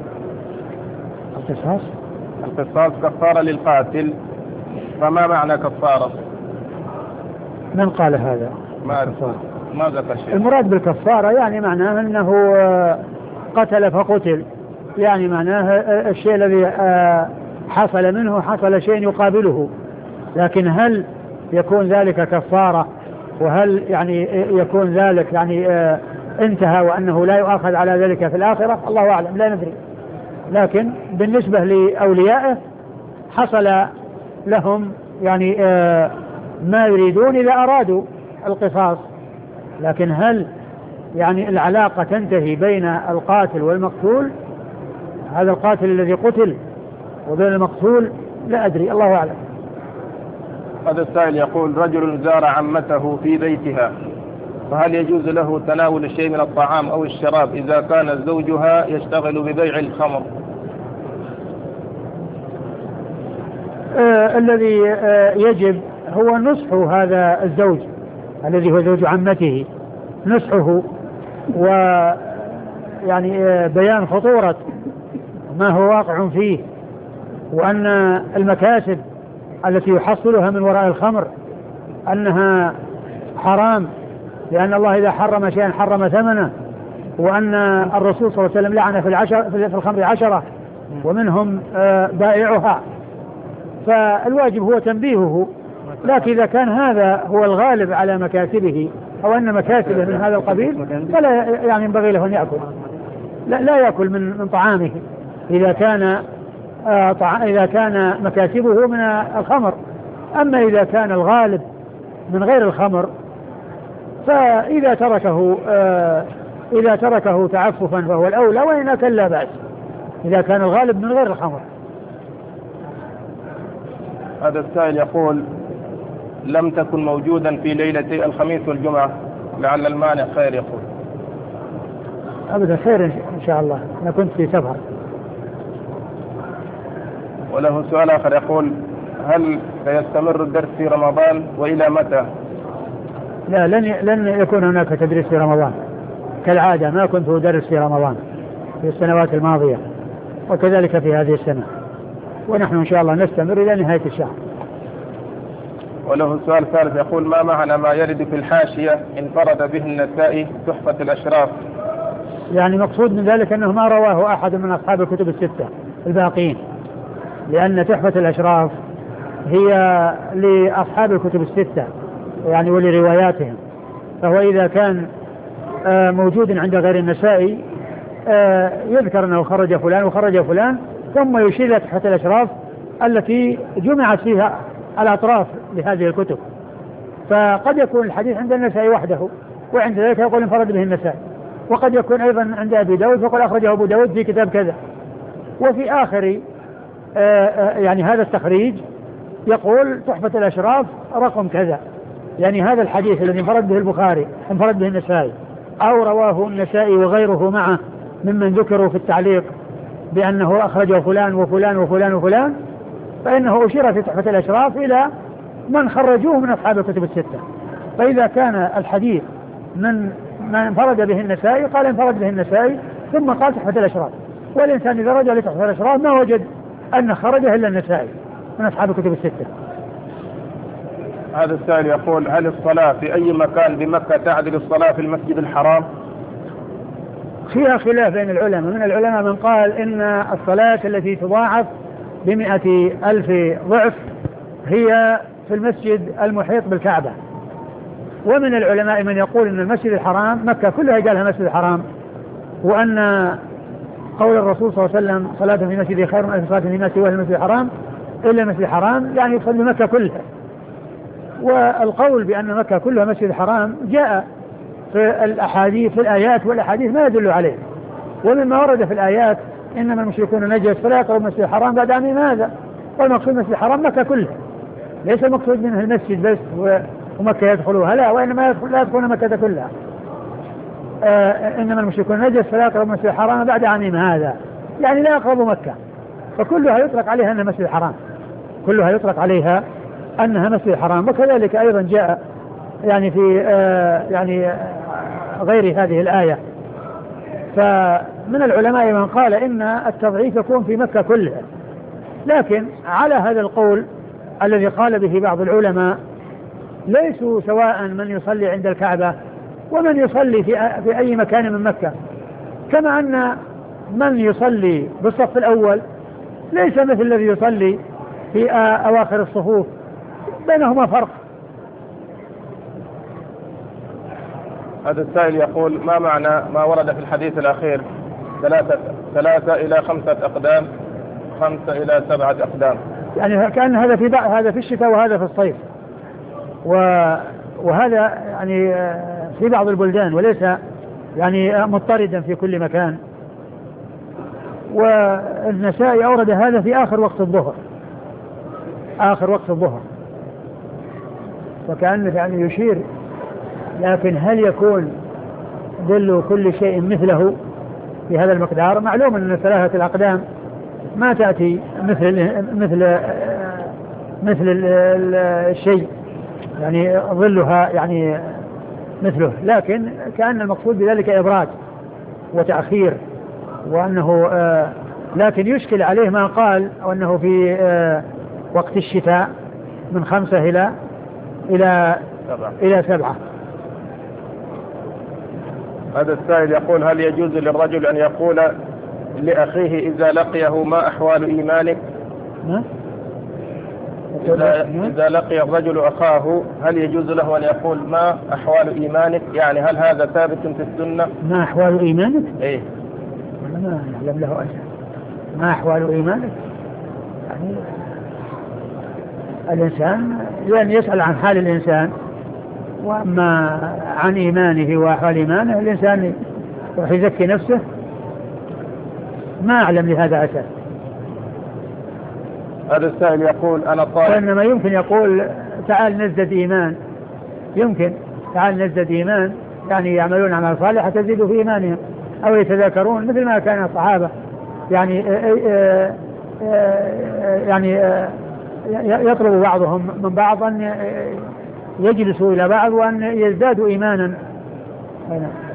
القصاص كفارة للقاتل، فما معنى كفارة؟ من قال هذا؟ ما ذكر شيء. المراد بالكفارة يعني معناه أنه قتل فقتل، يعني معناه الشيء الذي حصل منه حصل شيء يقابله، لكن هل يكون ذلك كفارة، وهل يعني يكون ذلك يعني انتهى وأنه لا يؤاخذ على ذلك في الآخرة؟ الله أعلم، لا ندري. لكن بالنسبة لأوليائه حصل لهم يعني ما يريدون إذا أرادوا القصاص، لكن هل يعني العلاقة تنتهي بين القاتل والمقتول، هذا القاتل الذي قتل، وبين المقتول؟ لا أدري، الله أعلم. هذا السائل يقول: رجل زار عمته في بيتها، فهل يجوز له تناول شيء من الطعام أو الشراب إذا كان زوجها يشتغل ببيع الخمر؟ الذي يجب هو نصح هذا الزوج الذي هو زوج عمته، نصحه ويعني بيان خطورة ما هو واقع فيه، وأن المكاسب التي يحصلها من وراء الخمر أنها حرام، لأن الله إذا حرم شيئا حرم ثمنه، وأن الرسول صلى الله عليه وسلم لعن في الخمر 10 ومنهم بائعها، فالواجب هو تنبيهه. لكن إذا كان هذا هو الغالب على مكاسبه أو أن مكاسبه من هذا القبيل فلا يعني ينبغي له أن يأكل، لا يأكل من طعامه إذا كان مكاسبه من الخمر. أما إذا كان الغالب من غير الخمر فإذا تركه تعففا فهو الأولى، وإن أكل لا بأس إذا كان الغالب من غير الخمر. هذا السائل يقول: لم تكن موجودا في ليلة الخميس والجمعة، لعل المانع خير. يقول: أبدا خير إن شاء الله، أنا كنت في سفر. وله سؤال آخر يقول: هل سيستمر الدرس في رمضان وإلى متى؟ لا، لن يكون هناك تدريس في رمضان كالعادة، ما كنت أدرس في رمضان في السنوات الماضية وكذلك في هذه السنة، ونحن إن شاء الله نستمر إلى نهاية الشهر. وله سؤال ثالث يقول: ما معنى ما يرد في الحاشية انفرد به النسائي تحفة الأشراف؟ يعني مقصود من ذلك أنه ما رواه أحد من أصحاب الكتب الستة الباقين، لأن تحفة الأشراف هي لأصحاب الكتب الستة يعني ولرواياتهم، فهو إذا كان موجود عند غير النسائي يذكر أنه خرج فلان وخرج فلان، ثم يشير تحفة الأشراف التي جمعت فيها الأطراف لهذه الكتب. فقد يكون الحديث عند النسائي وحده وعند ذلك يقول انفرد به النسائي، وقد يكون أيضا عند أبي داود فقل أخرجه أبو داود في كتاب كذا، وفي آخر يعني هذا التخريج يقول تحفة الأشراف رقم كذا، يعني هذا الحديث الذي انفرد به البخاري انفرد به النسائي أو رواه النسائي وغيره معه ممن ذكروا في التعليق بأنه أخرجه فلان وفلان وفلان وفلان، فإنه أشير في تحفة الأشراف إلى من خرجوه من أصحاب الكتب الستة. فإذا كان الحديث من انفرد به النسائي قال انفرد به النسائي ثم قال تحفة الأشراف، والإنسان إذا رجع لتحفة الأشراف ما وجد أن خرجه إلا النسائي من أصحاب الكتب الستة. هذا السائل يقول: هل الصلاة في أي مكان بمكة تعدل الصلاة في المسجد الحرام؟ فيها خلاف بين العلماء. من العلماء من قال إن الصلاة التي تضاعف ب100,000 ضعف هي في المسجد المحيط بالكعبة، ومن العلماء من يقول إن المسجد الحرام مكة كلها قالها مسجد الحرام، وأن قول الرسول صلى الله عليه وسلم صلاة في مسجد خير من 1000 صلاة فيما سواه المسجد الحرام إلا المسجد الحرام، يعني يصلي مكة كلها. والقول بأن مكة كلها مسجد الحرام جاء في الأحاديث في الآيات والأحاديث ما يدل عليه. ومما ورد في الآيات إنما المشركون نجس فلا يقربوا المسجد الحرام بعد عام هذا، والمقصود المسجد الحرام مكة كلها، ليس المقصود منه المسجد بس ومكة يدخلوها، لا، وإنما لا يدخلون مكة كلها. إنما المشركون نجس فلا يقربوا المسجد الحرام بعد عام هذا، يعني لا يقربوا مكة، فكلها يطلق عليها أنها مسجد الحرام، كلها يطلق عليها أنها مسجد الحرام. وكذلك أيضا جاء يعني في غير هذه الآية. فمن العلماء من قال إن التضعيف يكون في مكة كلها، لكن على هذا القول الذي قال به بعض العلماء ليسوا سواء من يصلي عند الكعبة ومن يصلي في أي مكان من مكة، كما أن من يصلي بالصف الأول ليس مثل الذي يصلي في أواخر الصفوف، بينهما فرق. هذا السائل يقول: ما معنى ما ورد في الحديث الأخير 3 إلى 5 أقدام 5 إلى 7 أقدام؟ يعني كأن هذا في الشتاء وهذا في الصيف، وهذا يعني في بعض البلدان وليس يعني مضطردا في كل مكان. والنسائي أورد هذا في آخر وقت الظهر، آخر وقت الظهر، وكأنه يعني يشير. لكن هل يكون ظل كل شيء مثله في هذا المقدار؟ معلوم أن 3 الأقدام ما تأتي مثل الشيء يعني ظلها يعني مثله، لكن كأن المقصود بذلك إبراج وتأخير، وأنه لكن يشكل عليه ما قال وأنه في وقت الشتاء من 5 إلى 7. هذا السائل يقول: هل يجوز للرجل أن يقول لأخيه إذا لقيه ما أحوال إيمانك؟ إذا لقي الرجل أخاه هل يجوز له أن يقول ما أحوال إيمانك؟ يعني هل هذا ثابت في السنة؟ ما أحوال إيمانك؟ إيه، ما يعلم له أجل. ما أحوال إيمانك يعني الإنسان يعني يسأل عن حال الإنسان، وأما عن إيمانه وأحوال إيمانه الإنسان يزكي نفسه، ما أعلم لهذا أساس. هذا السائل يقول: أنا طالب، وإنما يمكن يقول تعال نزدد إيمان، يمكن تعال نزدد إيمان، يعني يعملون عمل صالح تزيد في إيمانهم، أو يتذاكرون مثل ما كان الصحابة يعني يطلب بعضهم من بعض أن يجلسوا إلى بعض وأن يزدادوا إيمانا.